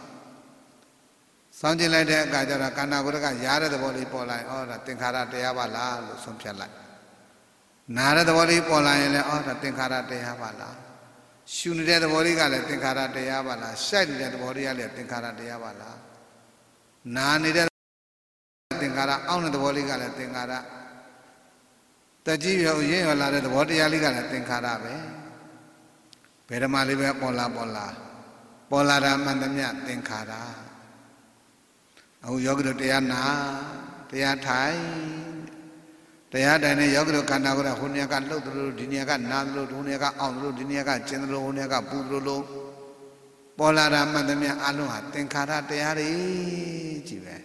လိုက်တဲ့အခါကျတော့ခန္ဓာကိုယ်ကရားတဲ့သဘောလေးပေါ်လာရင်ဩဒါသင်္ခါရတရားပါလားလို့ဆုံးဖြတ်လိုက်နာတဲ့သဘောလေးပေါ်လာရင်လည်းဩဒါသင်္ခါရတရားပါလားရှုနေတဲ့သဘောလေးကလည်းသင်္ခါရတရားပါလားရှိုက်နေတဲ့သဘောလေးကလည်းသင်္ခါရတရားပါလားနာနေတဲ့သင်္ခါရအောင့်တဲ့သဘောလေးကလည်းသင်္ခါရတကြီးရောရင်းရောလာတဲ့သဘောတရားလေးကလည်းသင်္ခါရပဲဘယ်ဓမ္မလေးပဲပေါ်လာတာမှန်သမျှသင်္ခါရအခုယောဂီတို့တရားနာတရားထိုင်တရားတိုင်းနဲ့ယောဂီတို့ခန္ဓာကိုယ်ကဟိုနေရာကလှုပ်သလိုဒီနေရာကနာသလိုဒီနေရာကအောင့်သလိုဒီနေရာကကျင်သလိုဟိုနေရာကပူသလိုပေါ်လာတာမှန်သမျှအလုံးဟာသင်္ခါရတရားတွေကြီးပဲ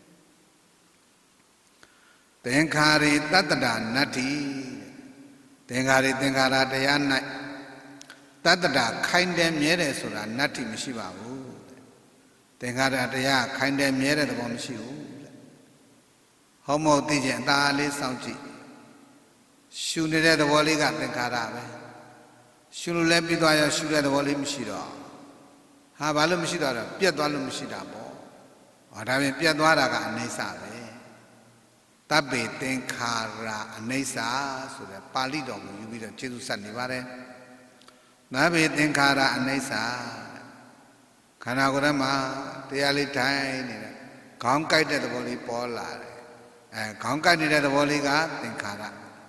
သင်္ခါရိတတ္တဒနတ္တိသင်္ခါရိသင်္ခါရတရား၌တတ္တဒခိုင်တယ်မြဲတယ်ဆိုတာနတ္တိမရှိပါဘူးသင်္ခါရတရားခိုင်တယ်မြဲတဲ့သဘောမရှိဘူးဟောမဟုတ်သိခြင်းအသာလေးစောင့်ကြည့်ရှုနေတဲ့သဘောလေးကသင်္ခါရပဲရှုလို့လည်းပြီးသွားရရှုတဲ့သဘောလေးမရှိတော့ဟာဘာလို့မရှိတော့ပြက်သွားလို့မရှိတာပေါ့ဟောဒါပြင်ပြက်သွားတာကအနိစ္စပဲတပ္ပေသင်္ခါရအနိစ္စဆိုတဲ့ပါဠိတော်ကိုယူပြီးတော့ကျေးဇူးဆက်နေပါတယ်တပ္ပေသင်္ခါရအနိစ္စခန္ဓာကိုယ်ထဲမှာတရားလေးထိုင်နေတယ်ခေါင်းကိုက်တဲ့သဘောလေးပေါ်လာတယ်ခေါင်းကိုက်နေတဲ့သဘောလေးကသင်္ခါရ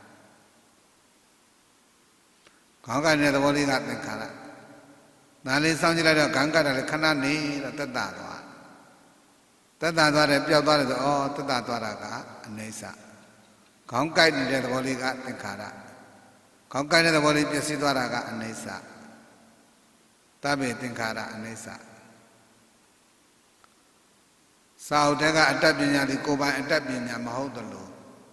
ခေါင်းကိုက်နေတဲ့သဘောလေးကသင်္ခါရဒါလေးစောင့်ကြည့်လိုက်တော့ခေါင်းကိုက်တယ်ခဏနေတော့သက်သာသွားတယ်ပျောက်သွားတယ်ဆိုသက်သာသွားတာကအနိစ္စခေါင်းကိုက်နေတဲ့သဘောလေးကသင်္ခါရခေါင်းကိုက်တဲ့သဘောလေးပျက်စီးသွားတာကအနိစ္စတပ္ပေသင်္ခါရအနိစ္စစာအုပ်ထဲကအတ္တပညာဒီကိုယ်ပိုင်အတ္တပညာမဟုတ်သလို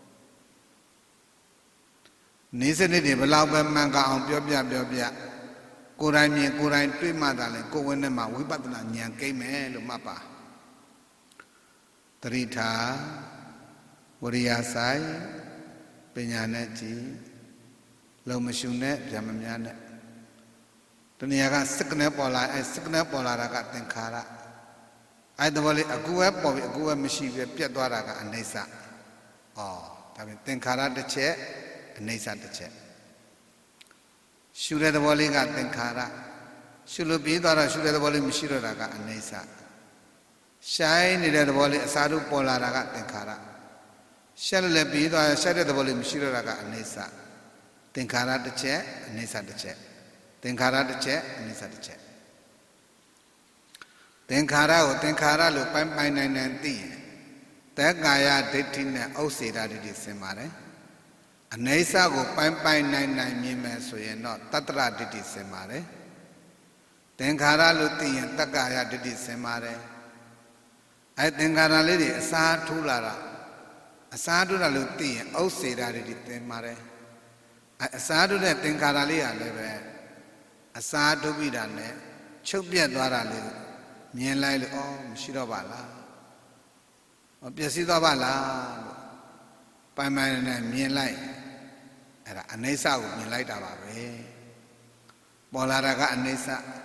နေစနစ်တွေဘလောက်ပဲမှန်ကန်အောင်ပြောပြကိုယ်တိုင်မြင်ကိုယ်တိုင်တွေ့မှသာလဲကိုယ်ဝင်ထဲမှာဝိပဿနာဉာဏ်ကိမ့်မယ်လို့မှတ်ပါတတိထာဝရိယဆိုင်ပညာနဲ့ကြည်လုံမရှုနဲ့ဗျာမများနဲ့တဏှာကစက္ကနဲ့ပေါ်လာစက္ကနဲ့ပေါ်လာတာကသင်္ခါရအဲ့ဒါလေးအခုပဲပေါ်ပြီအခုပဲမရှိပဲပြတ်သွားတာကအနိစ္စဒါပြင်သင်္ခါရတစ်ချက်အနိစ္စတစ်ချက်ရှုတဲ့သဘောလေးကသင်္ခါရရှုလို့ပြီးသွားတော့ရှုတဲ့သဘောလေးမရှိတော့တာကအနိစ္စရှိုင်းနေတဲ့သဘောလေးအစာတို့ပေါ်လာတာကသင်္ခါရရှက်လည်းပြီးသွားရှက်တဲ့သဘောလေးမရှိတော့တာကအနိစ္စသင်္ခါရတစ်ချက်အနိစ္စတစ်ချက်သင်္ခါရတစ်ချက်အနိစ္စတစ်ချက်သင်္ခါရကိုသင်္ခါရလို့ပိုင်နိုင်သိရင်သက်ကာယဒိဋ္ဌိနဲ့ဥစ္စေတဒိဋ္ဌိဆင်ပါတယ်အနိစ္စကိုပိုင်နိုင်မြင်မယ်ဆိုရင်တော့တတ္တရဒိဋ္ဌိဆင်ပါတယ်သင်္ခါရလို့သိရင်သက်ကာယဒိဋ္ဌိဆင်ပါတယ်သင်္ခါရလေးတွေအစားထိုးလာတာလို့သိရင်ဥစ္စေတဒိဋ္ဌိသင်ပါတယ်အစားထိုးတဲ့သင်္ခါရလေးကလည်းပဲအစားထိုးပြီးတာနဲ့ချုပ်ပြတ်သွားတာလေမြင်လိုက်လို့အော်မရှိတော့ပါလားပျက်စီးသွားပါလားလို့ပိုင်ပိုင်နဲ့မြင်လိုက်အဲ့ဒါအနိစ္စကိုမြင်လိုက်တာပါပဲပေါ်လာတာကအနိစ္စ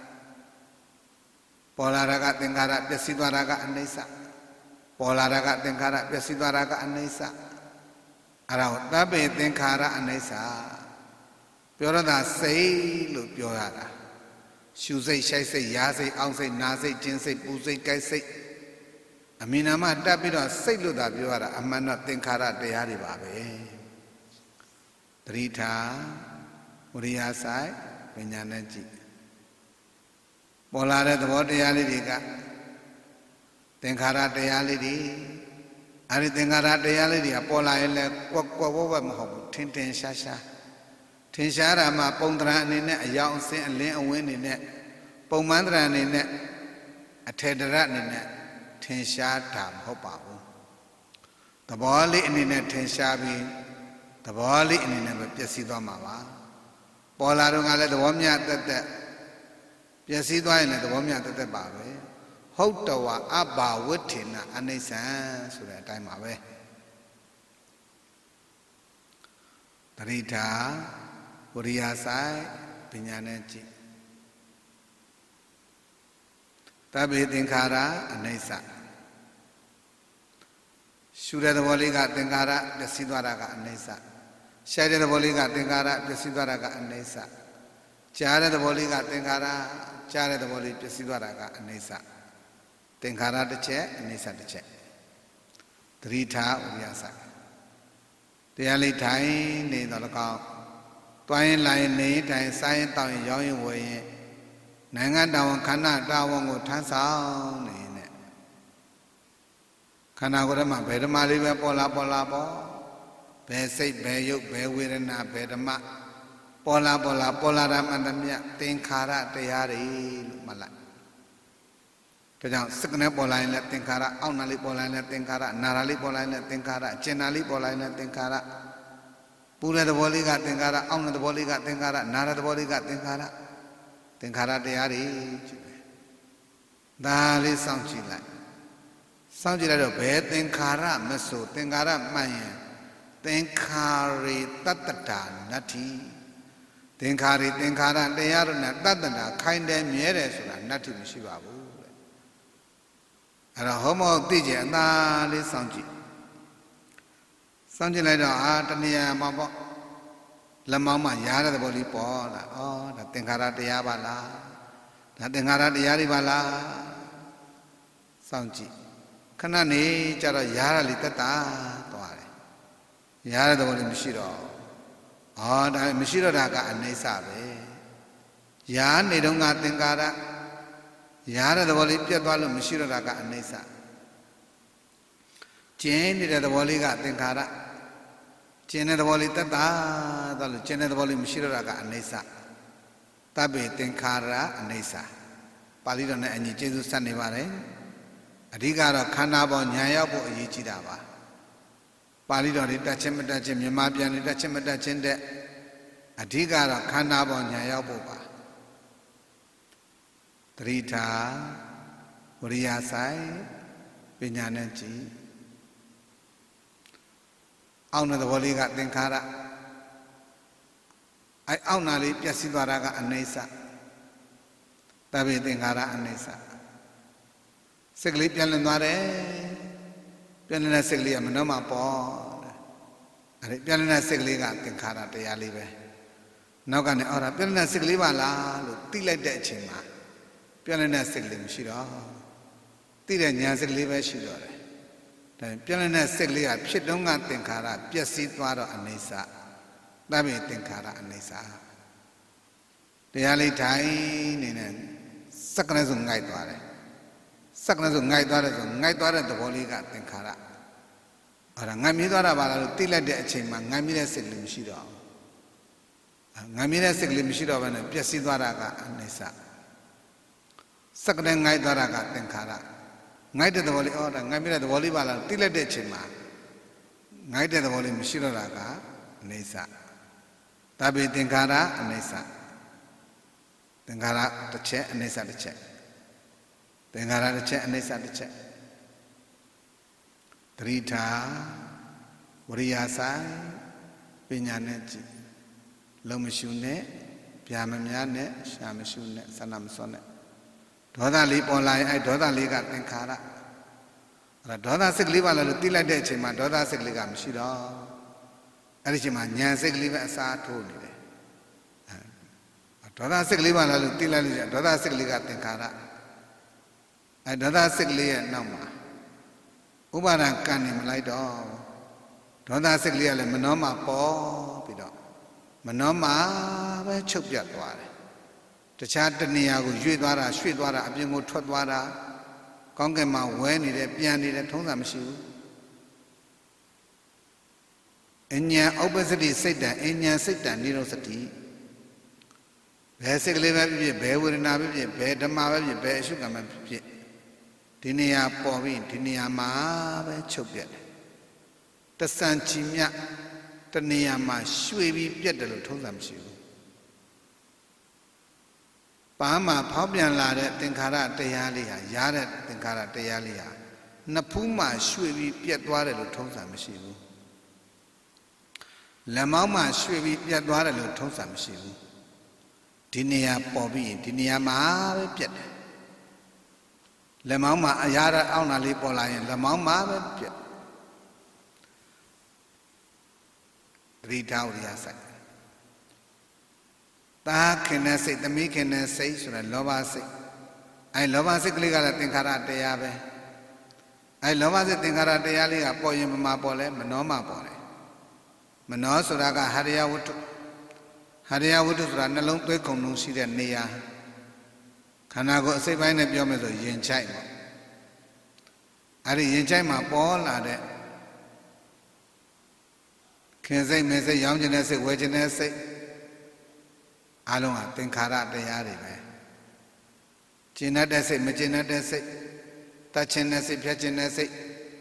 ပေါ်လာတာကသင်္ခါရပျက်စီးသွားတာကအနိစ္စပေါ်လာတာကသင်္ခါရပျက်စီးသွားတာကအနိစ္စအဲ့ဒါကိုသဗ္ဗေသင်္ခါရအနိစ္စပြောရတာစိတ်လို့ပြောရတာရှုစိတ်ရှိုက်စိတ်ရားစိတ်အောင်းစိတ်နာစိတ်ကျင်းစိတ်ပူစိတ်ကြိုက်စိတ်အမိနာမတက်ပြီးတော့စိတ်လို့သာပြောရတာအမှန်တော့သင်္ခါရတရားတွေပါပဲသတိထားဝိရိယဆိုင်ပညာနဲ့ကြည့်ပေါ်လာတဲ့သဘောတရားလေးတွေကသင်္ခါရတရားလေးတွေအဲဒီသင်္ခါရတရားလေးတွေကပေါ်လာရင်လည်းကွက်ကွက်ဝက်ဝက်မဟုတ်ဘူးထင်ထင်ရှားရှားထင်ရှားတာမှပုံသဏ္ဍာန်အနေနဲ့အယောင်အဆင်းအလင်းအဝင်းအနေနဲ့ပုံမှန်သဏ္ဍာန်အနေနဲ့အထေတရအနေနဲ့ထင်ရှားတာမဟုတ်ပါဘူးသဘောလေးအနေနဲ့ထင်ရှားပြီးသဘောလေးအနေနဲ့ပဲပျက်စီးသွားမှာပါပေါ်လာတော့ကလည်းသဘောမြတ်တက်တက်ပျက်စီးသွားရင်လည်းသဘောမြတ်တက်တက်ပါပဲဟုတ်တဝအဘဝဋ္ဌိနအနိစ္စံဆိုတဲ့အတိုင်းပါပဲတရိထာဝရိယဆိုင်ပညာနဲ့ကြည့်သဗ္ဗေသင်္ခါရအနိစ္စရှုတဲ့သဘောလေးကသင်္ခါရပျက်စီးသွားတာကအနိစ္စရှားတဲ့သဘောလေးကသင်္ခါရပျက်စီးသွားတာကအနိစ္စကြားတဲ့သဘောလေးကသင်္ခါရကြားတဲ့သဘောလေးပျက်စီးသွားတာကအနိစ္စသင်္ခါရတစ်ချက်အနိစ္စတစ်ချက်သတိထားဥပ္ပယဆိုင်တရားလေးထိုင်နေတော့လကောက်တွိုင်းလိုင်းနေတိုင်စားရင်တောင်းရင်ရောင်းရင်ဝယ်ရင်နိုင်ငံတော်ဝန်ခန္ဓာတာဝန်ကိုထမ်းဆောင်နေနဲ့ခန္ဓာကိုယ်ထဲမှာဘယ်ဓမ္မလေးပဲပေါ်လာပေါ့ဘယ်စိတ်ဘယ်ရုပ်ဘယ်ဝေဒနာဘယ်ဓမ္မပေါ်လာတာမှန်သမျှသင်္ခါရတရားတွေလို့မှတ်လိုက်ဒါကြောင့်စက္ကနဲ့ပေါ်လာရင်လည်းသင်္ခါရအောက်နာလေးပေါ်လာရင်လည်းသင်္ခါရနာရာလေးပေါ်လာရင်လည်းသင်္ခါရကျင်နာလေးပေါ်လာရင်လည်းသင်္ခါရပူတဲ့သဘောလေးကသင်္ခါရအောက်တဲ့သဘောလေးကသင်္ခါရနာတဲ့သဘောလေးကသင်္ခါရတရားတွေကြည့်မယ်ဒါလေးစောင့်ကြည့်လိုက်တော့ဘယ်သင်္ခါရမဆိုသင်္ခါရမှန်ရင်သင်္ခါရေတတ္တတာနတ္ထိသင်္ခါရေသင်္ခါရတရားတို့နဲ့တတ္တတာခိုင်တယ်မြဲတယ်ဆိုတာနတ္ထိမရှိပါဘူးတဲ့အဲ့တော့ဟောမောသိကြအသာလေးစောင့်ကြည့်လိုက်တော့တဏှာမှာပေါ့လက်မောင်းမှရားတဲ့သဘောလေးပေါ်လာဩဒါသင်္ခါရတရားပါလားဒါသင်္ခါရတရားတွေပါလားစောင့်ကြည့်ခဏနေကြတော့ရားရလေးတက်တာသွားတယ်ရားတဲ့သဘောလေးမရှိတော့ဒါမရှိတော့တာကအနိစ္စပဲရားနေတော့ကသင်္ခါရရားတဲ့သဘောလေးပြတ်သွားလို့မရှိတော့တာကအနိစ္စကျင်းနေတဲ့သဘောလေးကသင်္ခါရကျင်းတဲ့သဘောလေးတက်တာသွားလို့ကျင်းတဲ့သဘောလေးမရှိတော့တာကအနိစ္စသဗ္ဗေသင်္ခါရအနိစ္စပါဠိတော်နဲ့အညီကျေးဇူးဆက်နေပါတယ်အဓိကတော့ခန္ဓာပေါ်ဉာဏ်ရောက်ဖို့အရေးကြီးတာပါပါဠိတော်တွေတတ်ချင်းမတတ်ချင်းမြန်မာပြန်တွေတတ်ချင်းမတတ်ချင်းတဲ့အဓိကတော့ခန္ဓာပေါ်ဉာဏ်ရောက်ဖို့ပါသတိထားဝိရိယဆိုင်ပညာနဲ့ကြည့်အောက်တဲ့သဘောလေးကသင်္ခါရအောက်နာလေးပြည့်စည်သွားတာကအနိစ္စသဗ္ဗေသင်္ခါရအနိစ္စစိတ်ကလေးပြန်လည်သွားတယ်ပြန်လည်တဲ့စိတ်ကလေးကမနှောမှပေါ်တယ်ပြန်လည်တဲ့စိတ်ကလေးကသင်္ခါရတရားလေးပဲနောက်ကနေအော်ဒါပြန်လည်တဲ့စိတ်ကလေးပါလားလို့သိလိုက်တဲ့အချိန်မှာပြန်လည်တဲ့စိတ်ကလေးမရှိတော့သိတဲ့ဉာဏ်စိတ်ကလေးပဲရှိတော့တယ်ဒါပြန်လည်တဲ့စိတ်ကလေးကဖြစ်တုန်းကသင်္ခါရပျက်စီးသွားတော့အနိစ္စသဗ္ဗေသင်္ခါရအနိစ္စတရားလေးထိုင်နေနဲ့စက္ကနဲ့ဆိုငိုက်သွားတယ်စက္ကနဲ့ဆိုငိုက်သွားတယ်ဆိုငိုက်သွားတဲ့သဘောလေးကသင်္ခါရအဲ့ဒါငိုက်မြည်သွားတာပါလားလို့သိလိုက်တဲ့အချိန်မှာငိုက်မြည်တဲ့စိတ်လေးမရှိတော့ငိုက်မြည်တဲ့စိတ်လေးမရှိတော့ဘဲနဲ့ပျက်စီးသွားတာကအနိစ္စစက္ကနဲ့ငိုက်သွားတာကသင်္ခါရငိုက်တဲ့သဘောလေးဒါငိုက်မြည်တဲ့သဘောလေးပါလားသိလိုက်တဲ့အချိန်မှာငိုက်တဲ့သဘောလေးမရှိတော့တာကအနိစ္စသဗ္ဗေသင်္ခါရအနိစ္စသင်္ခါရတစ်ချက်အနိစ္စတစ်ချက်သင်္ခါရတစ်ချက်အနိစ္စတစ်ချက်သတိထားဝရိယဆိုင်ပညာနဲ့ကြည့်လုံမရှုနဲ့ဗျာမများနဲ့ရှာမရှုနဲ့ဆန္ဒမစွန့်နဲ့ဒေါသလေးပေါ်လာရင်အဲဒေါသလေးကသင်္ခါရအဲ့ဒါဒေါသစိတ်ကလေးပါလာလို့တိလိုက်တဲ့အချိန်မှာဒေါသစိတ်ကလေးကမရှိတော့အဲ့ဒီအချိန်မှာဉာဏ်စိတ်ကလေးပဲအစားထိုးနေတယ်ဒေါသစိတ်ကလေးပါလာလို့တိလိုက်လို့ဒေါသစိတ်ကလေးကသင်္ခါရအဲဒေါသစိတ်ကလေးရဲ့နောက်မှာဥပါဒံကံနေမလိုက်တော့ဒေါသစိတ်ကလေးကလည်းမနှောမှာပေါ်ပြီးတော့မနှောမှာပဲချုပ်ပြတ်သွားတယ်တခြားတနေရာကိုရွေ့သွားတာရွှေ့သွားတာအပြင်ကိုထွက်သွားတာကောင်းကင်မှာဝဲနေတယ်ပြန်နေတယ်ထုံးစံမရှိဘူးအဉ္ဉံဥပ္ပစတိစိတ်တံအဉ္ဉံစိတ်တံနိရောဓစတိဘယ်စိတ်ကလေးပဲဖြစ်ဖြစ်ဘယ်ဝေဒနာပဲဖြစ်ဖြစ်ဘယ်ဓမ္မပဲဖြစ်ဘယ်အရှုကံပဲဖြစ်ဖြစ်ဒီနေရာပေါ်ပြီးဒီနေရာမှာပဲချုပ်ပြတ်တယ်တဆန်ချီမြတနေရာမှာရွှေပြီးပြတ်တယ်လို့ထုံးစံမရှိဘူးပါမှာဖောက်ပြန်လာတဲ့သင်္ခါရတရားလေးဟာရတဲ့သင်္ခါရတရားလေးဟာနှစ်ဖူးမှာရွှေပြီးပြတ်သွားတယ်လို့ထုံးစံမရှိဘူးလက်မောင်းမှာရွှေပြီးပြတ်သွားတယ်လို့ထုံးစံမရှိဘူးဒီနေရာပေါ်ပြီးဒီနေရာမှာပဲပြတ်တယ်လက်မောင်းမှာအရာအောင်းတာလေးပေါ်လာရင်လက်မောင်းမှာပဲပြတ်သတိထားဝရိယဆိုင်သာခင်တဲ့စိတ်သမီးခင်တဲ့စိတ်ဆိုတာလောဘစိတ်အဲလောဘစိတ်ကလေးကလည်းသင်္ခါရတရားပဲအဲလောဘစိတ်သင်္ခါရတရားလေးကပေါ်ရင်မပေါ်လဲမနှောမှပေါ်တယ်မနှောဆိုတာကဟရိယဝတ္ထုဟရိယဝတ္ထုဆိုတာနှလုံးသွေးခုန်လုံးရှိတဲ့နေရာခန္ဓာကိုယ်အစိတ်ပိုင်းနဲ့ပြောမယ်ဆိုရင်ချိုက်ပေါ့အဲဒီရင်ချိုက်မှာပေါ်လာတဲ့ခင်စိတ်မေစိတ်ရောင်းကျင်တဲ့စိတ်ဝယ်ကျင်တဲ့စိတ်အလုံးဟာသင်္ခါရတရားတွေပဲကျင်တတ်တဲ့စိတ်မကျင်တတ်တဲ့စိတ်တတ်ခြင်းတဲ့စိတ်ဖြတ်ခြင်းတဲ့စိတ်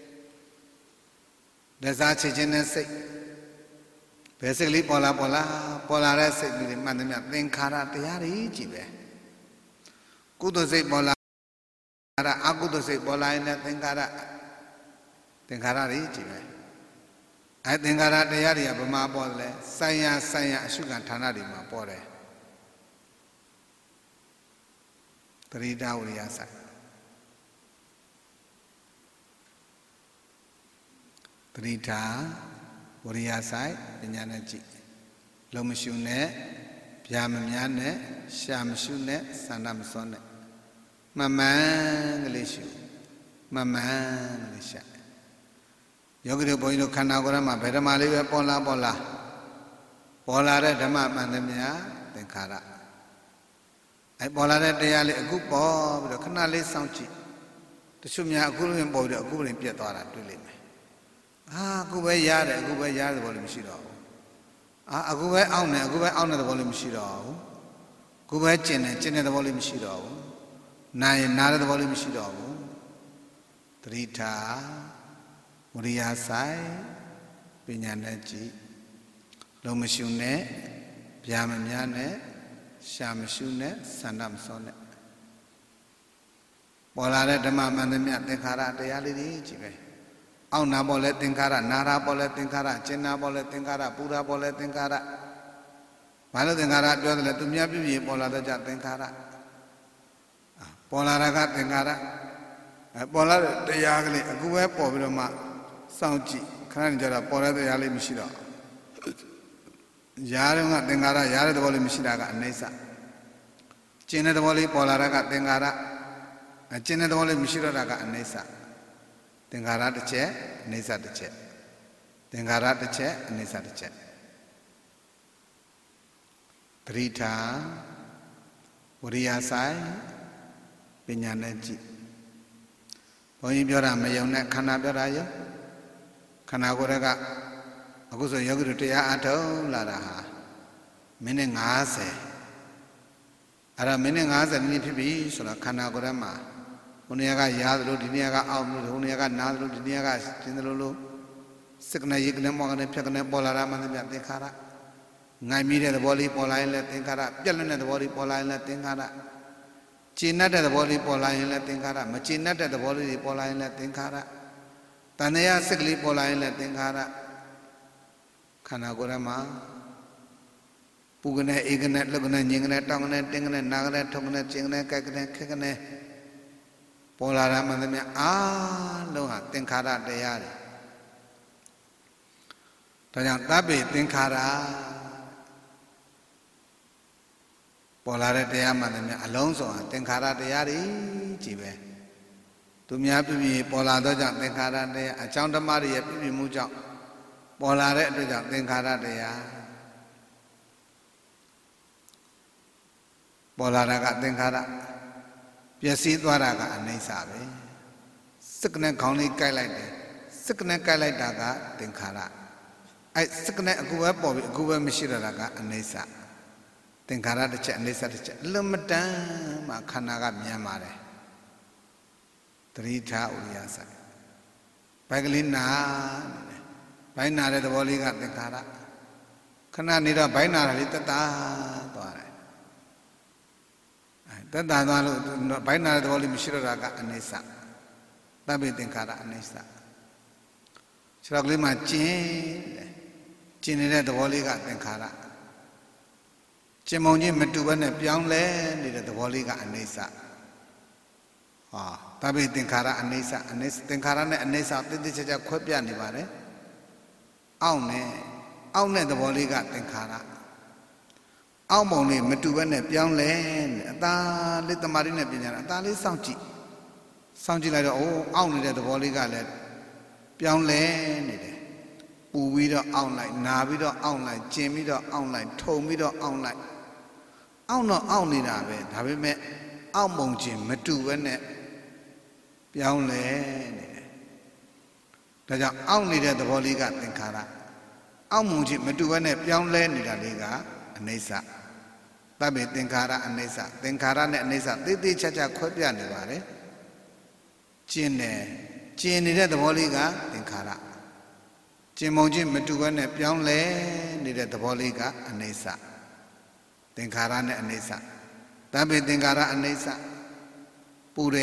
လက်စားချခြင်းတဲ့စိတ်ဘယ်စိတ်လေးပေါ်လာတဲ့စိတ်တွေမှန်သမျှသင်္ခါရတရားတွေကြီးပဲကုသိုလ်စိတ်ပေါ်လာအကုသိုလ်စိတ်ပေါ်လာရင်လည်းသင်္ခါရတွေကြီးပဲအဲသင်္ခါရတရားတွေကဘယ်မှာပေါ်လဲဆိုင်ရာအရှုခံဌာနတွေမှာပေါ်တယ်သတိထားဝရိယဆိုင်သတိထားဝရိယဆိုင်ပညာနဲ့ကြည့်လုံမရှုနဲ့ဗျာမများနဲ့ရှာမရှုနဲ့ဆန္ဒမစွန့်နဲ့မမှန်ကလေးရှုမမှန်ကလေးရှာယောဂီတို့ဘုန်းကြီးတို့ခန္ဓာကိုယ်ထဲမှာဘယ်ဓမ္မလေးပဲပေါ်လာတဲ့ဓမ္မမှန်သမျှသင်္ခါရအဲပေါ်လာတဲ့တရားလေးအခုပေါ်ပြီးတော့ခဏလေးစောင့်ကြည့်တချို့များအခုလည်းပေါ်ပြီးတော့အခုလည်းပြတ်သွားတာတွေ့လိမ့်မယ်အခုပဲရတယ်သဘောလည်းမရှိတော့ဘူးအခုပဲအောင့်တယ်သဘောလည်းမရှိတော့ဘူးအခုပဲကျင်တဲ့သဘောလည်းမရှိတော့ဘူးနားတဲ့သဘောလည်းမရှိတော့ဘူးသတိထားဝရိယဆိုင်ပညာနဲ့ကြည့်လုံမရှုနဲ့ဗျာမများနဲ့ရှာမရှုနဲ့ဆန္ဒမစွန့်နဲ့ပေါ်လာတဲ့ဓမ္မမှန်သမျှသင်္ခါရတရားလေးတွေကြည့်ပဲအောင့်နာပေါ်လဲသင်္ခါရနာရာပေါ်လဲသင်္ခါရကျင်နာပေါ်လဲသင်္ခါရပူရာပေါ်လဲသင်္ခါရဘာလို့သင်္ခါရပြောတယ်လဲသူများပြည့်ပြည့်ပေါ်လာတဲ့ကြသင်္ခါရပေါ်လာတာကသင်္ခါရပေါ်လာတဲ့တရားကလေးအခုပဲပေါ်ပြီးတော့မှစောင့်ကြည့်ခဏကြတော့ပေါ်တဲ့တရားလေးမရှိတော့ရားတော့ကသင်္ခါရရားတဲ့သဘောလေးမရှိတာကအနိစ္စကျင်တဲ့သဘောလေးပေါ်လာတာကသင်္ခါရကျင်တဲ့သဘောလေးမရှိတော့တာကအနိစ္စသင်္ခါရတစ်ချက်အနိစ္စတစ်ချက်သင်္ခါရတစ်ချက်အနိစ္စတစ်ချက်ပရိထာဝရိယဆိုင်ပညာနဲ့ကြည့်ဘုန်းကြီးပြောတာမယုံနဲ့ခန္ဓာပြောတာယုံခန္ဓာကိုယ်ကအခုဆိုယောဂီတို့တရားအထုတ်လာတာဟာမိနစ်50အဲ့ဒါမိနစ်50နည်းဖြစ်ပြီဆိုတော့ခန္ဓာကိုယ်ထဲမှာဟိုနေရာကရားသလိုဒီနေရာကအောက်လို့ဟိုနေရာကနားသလိုဒီနေရာကကျင်းသလိုလို့စက္ကနဲ့ရေကနေမောကနေဖြတ်ကနေပေါ်လာတာမှန်တယ်ဗျသင်္ခါရ ngài miတဲ့သဘောလေးပေါ်လာရင်လည်းသင်္ခါရပြက်လွတ်တဲ့သဘောလေးပေါ်လာရင်လည်းသင်္ခါရကျဉ်တ်တဲ့သဘောလေးပေါ်လာရင်လည်းသင်္ခါရမကျဉ်တ်တဲ့သဘောလေးတွေပေါ်လာရင်လည်းသင်္ခါရတဏှာစိတ်ကလေးပေါ်လာရင်လည်းသင်္ခါရခန္ဓာကိုယ်ထဲမှာပူကနေအေကနေလှုပ်ကနေညင်ကနေတောင်းကနေတင်းကနေနာကနေထုံကနေကျင်ကနေကြိုက်ကနေခက်ကနေပေါ်လာတာမှန်သမျှအားလုံးဟာသင်္ခါရတရားတွေဒါကြောင့်သဗ္ဗေသင်္ခါရပေါ်လာတဲ့တရားမှန်သမျှအလုံးစုံဟာသင်္ခါရတရားတွေကြီးပဲသူများပြပြပေါ်လာတော့ကြောင့်သင်္ခါရတရားအကြောင်းဓမ္မတွေရဲ့ပြပြမှုကြောင့်ပေါ်လာတဲ့အတွက်ကြောင့်သင်္ခါရတရားပေါ်လာတာကသင်္ခါရပျက်စီးသွားတာကအနိစ္စပဲစက္ကနဲ့ခေါင်းလေးကိုက်လိုက်တယ်စက္ကနဲ့ကိုက်လိုက်တာကသင်္ခါရအဲ့စက္ကနဲ့အခုပဲပေါ်ပြီးအခုပဲမရှိတော့တာကအနိစ္စသင်္ခါရတစ်ချက်အနိစ္စတစ်ချက်လွန်မတန်မှခန္ဓာကမြန်ပါတယ်သတိထားဥရိယဆိုင်ဘိုက်ကလေးနာဘိုင်းနာတဲ့သဘောလေးကသင်္ခါရခဏနေတော့ဘိုင်းနာတာလေးတက်တာသွားတယ်တက်တာသွားလို့ဘိုင်းနာတဲ့သဘောလေးမရှိတော့တာကအနိစ္စသဗ္ဗေသင်္ခါရအနိစ္စခြေထောက်ကလေးမှာကျင်နေတဲ့သဘောလေးကသင်္ခါရကျင်မုံချင်းမတူဘဲနဲ့ပြောင်းလဲနေတဲ့သဘောလေးကအနိစ္စသဗ္ဗေသင်္ခါရအနိစ္စသင်္ခါရနဲ့အနိစ္စတိတိကျကျခွဲပြနေပါတယ်အောင့်နဲ့သဘောလေးကသင်္ခါရအောက်ပုံလေးမတူဘဲနဲ့ပြောင်းလဲအသာလေးတမာရီနဲ့ပြင်ကြတာအသာလေးစောင့်ကြည့်လိုက်တော့အောက်နေတဲ့သဘောလေးကလည်းပြောင်းလဲနေတယ်ပူပြီးတော့အောင့်လိုက်နာပြီးတော့အောင့်လိုက်ကျင်ပြီးတော့အောင့်လိုက်ထုံပြီးတော့အောင့်လိုက်အောင့်တော့အောင့်နေတာပဲဒါပေမဲ့အောက်ပုံချင်းမတူဘဲနဲ့ပြောင်းလဲနေတယ်ဒါကြောင့်အောင့်နေတဲ့သဘောလေးကသင်္ခါရအောက်ပုံချင်းမတူဘဲနဲ့ပြောင်းလဲနေတာလေးကအနိစ္စသဗ္ဗေသင်္ခါရအနိစ္စသင်္ခါရနဲ့အနိစ္စသေသေးချာချာခွဲပြနေပါတယ်ကျင်နေတဲ့သဘောလေးကသင်္ခါရကျင်မုံချင်းမတူဘဲနဲ့ပြောင်းလဲနေတဲ့သဘောလေးကအနိစ္စသင်္ခါရနဲ့အနိစ္စသဗ္ဗေသင်္ခါရအနိစ္စပူ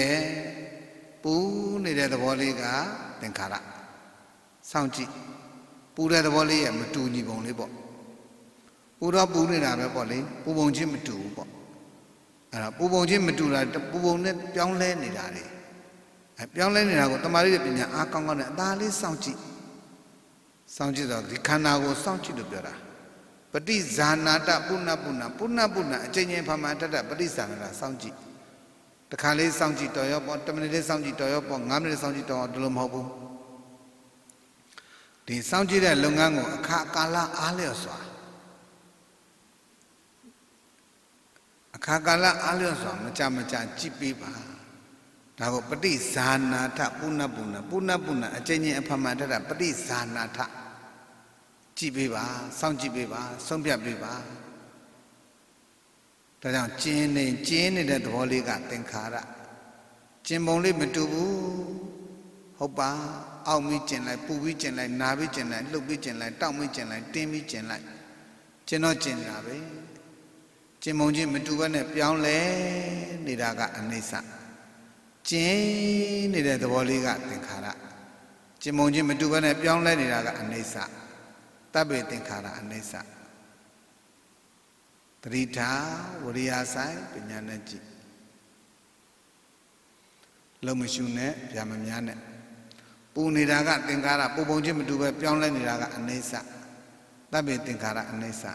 နေတဲ့သဘောလေးကသင်္ခါရစောင့်ကြည့်ပူတဲ့သဘောလေးရဲ့မတူညီပုံလေးပေါ့ပူတော့ပူနေတာပဲပေါ့လေပူပုံချင်းမတူဘူးပေါ့အဲ့တော့ပူပုံချင်းမတူတာပူပုံနဲ့ပြောင်းလဲနေတာလေပြောင်းလဲနေတာကိုတမာရီရဲ့ပညာအားကောင်းကောင်းနဲ့အသာလေးစောင့်ကြည့်တော့ဒီခန္ဓာကိုစောင့်ကြည့်လို့ပြောတာပฏิဇာနာတပုဏ္ဏအကျဉ်းချင်းဖမှန်တတ်ပฏิဇာနာတစောင့်ကြည့်တခါလေးစောင့်ကြည့်တော်ရောပေါ့10မိနစ်လေးစောင့်ကြည့်တော်ရောပေါ့5မိနစ်စောင့်ကြည့်တော်ဒီလိုမဟုတ်ဘူးဒီစောင့်ကြည့်တဲ့လုပ်ငန်းကိုအခါကာလအားလျော်စွာမကြကြည့်ပေးပါဒါကိုပฏิဇာနာထပုဏ္ဏအကျဉ်းချင်းအဖမှန်တတ်ပฏิဇာနာထကြည့်ပေးပါစောင့်ကြည့်ပေးပါဆုံးဖြတ်ပေးပါဒါကြောင့်ကျင်းနေတဲ့သဘောလေးကသင်္ခါရကျင်ပုံလေးမတူဘူးဟုတ်ပါအောက်ပြီးကျင်လိုက်ပူပြီးကျင်လိုက်နာပြီးကျင်လိုက်လှုပ်ပြီးကျင်လိုက်တောက်ပြီးကျင်လိုက်တင်းပြီးကျင်လိုက်ကျင်တော့ကျင်တာပဲကျင်ပုံချင်းမတူဘဲနဲ့ပြောင်းလဲနေတာကအနိစ္စကျင်းနေတဲ့သဘောလေးကသင်္ခါရကျင်ပုံချင်းမတူဘဲနဲ့ပြောင်းလဲနေတာကအနိစ္စသဗ္ဗေသင်္ခါရအနိစ္စသတိထားဝရိယဆိုင်ပညာနဲ့ကြည့်လုံးမရှုနဲ့ဗျာမများနဲ့ပူနေတာကသင်္ခါရပူပုံချင်းမတူပဲပြောင်းလဲနေတာကအနိစ္စသဗ္ဗေသင်္ခါရအနိစ္စ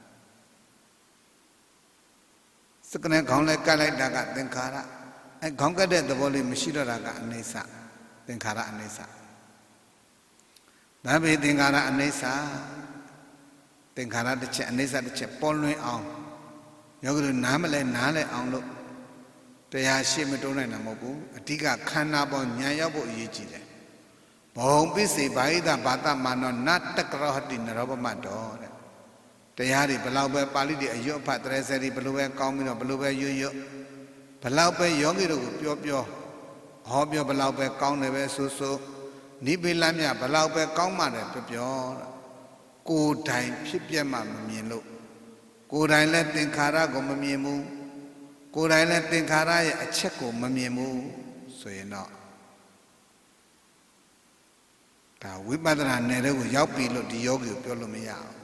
စကနဲ့ခေါင်းလဲကတ်လိုက်တာကသင်္ခါရအဲခေါင်းကတ်တဲ့သဘောလေးမရှိတော့တာကအနိစ္စသင်္ခါရအနိစ္စသဗ္ဗေသင်္ခါရအနိစ္စသင်္ခါရတစ်ချက်အနိစ္စတစ်ချက်ပေါ်လွင်အောင်ယောဂီတို့နားမလဲအောင်လို့တရားရှိမတုံးနိုင်တာမဟုတ်ဘူးအဓိကခန္ဓာပေါ်ဉာဏ်ရောက်ဖို့အရေးကြီးတယ်ဘုံပစ္စေဘာဟိတဘာတမနောနတကရောဟတိနရောပမတောတဲ့တရားတွေဘလောက်ပဲပါဠိတွေအရွတ်ဖတ်တရေစရီဘလို့ပဲကောင်းပြီးတော့ဘလို့ပဲရွတ်ဘလောက်ပဲယောဂီတို့ကိုပြောဟောပြောဘလောက်ပဲကောင်းတယ်ပဲဆိုနိဗ္ဗာန်မြဘလောက်ပဲကောင်းမှတယ်ပြောကိုယ်တိုင်ဖြစ်ပြမှမမြင်လို့ကိုယ်တိုင်လည်းသင်္ခါရကိုမမြင်ဘူးကိုယ်တိုင်လည်းသင်္ခါရရဲ့အချက်ကိုမမြင်ဘူးဆိုရင်တော့ဒါဝိပဿနာနယ်တဲ့ကိုရောက်ပြီလို့ဒီယောဂီကိုပြောလို့မရဘူး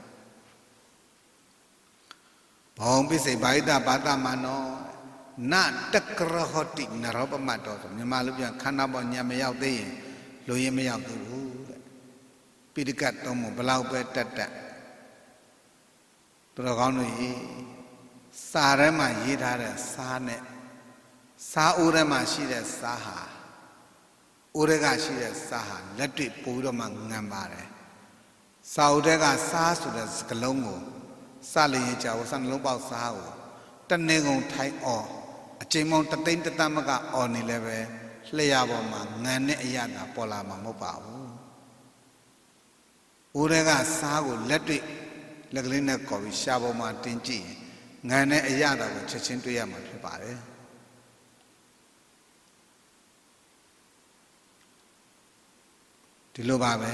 ဘောင်ပိစိတ်ဘာိတဘာတမနောနတကရဟတိနရောပမတ်တော်ဆိုမြန်မာလူပြန်ခန္ဓာပေါ်ညံမရောက်သေးရင်လူရင်မရောက်သေးဘူးတဲ့ပိဋကတ်သုံးဖို့ဘလောက်ပဲတက်တက်တော်ကောင်းတို့ရေစာထဲမှာရေးထားတဲ့စာနဲ့စာအိုးထဲမှာရှိတဲ့စာဟာအိုးထဲကရှိတဲ့စာဟာလက်တွေ့ပို့ပြီးတော့မှငံပါတယ်စာအိုးထဲကစာဆိုတဲ့စကလုံးကိုစလျင်ကြောစနှလုံးပေါက်စာကိုတနေ့ကုန်ထိုင်အော်အချိန်မောင်းတသိန်းတသမကအော်နေလည်းပဲလျှာပေါ်မှာငံနဲ့အရသာပေါ်လာမှာမဟုတ်ပါဘူးအိုးထဲကစာကိုလက်တွေ့လက်ကလေးနဲ့ကော်ပြီးရှားပေါ်မှာတင်ကြည့်ရင်ငံနဲ့အရသာကိုချက်ချင်းတွေ့ရမှာဖြစ်ပါတယ်ဒီလိုပါပဲ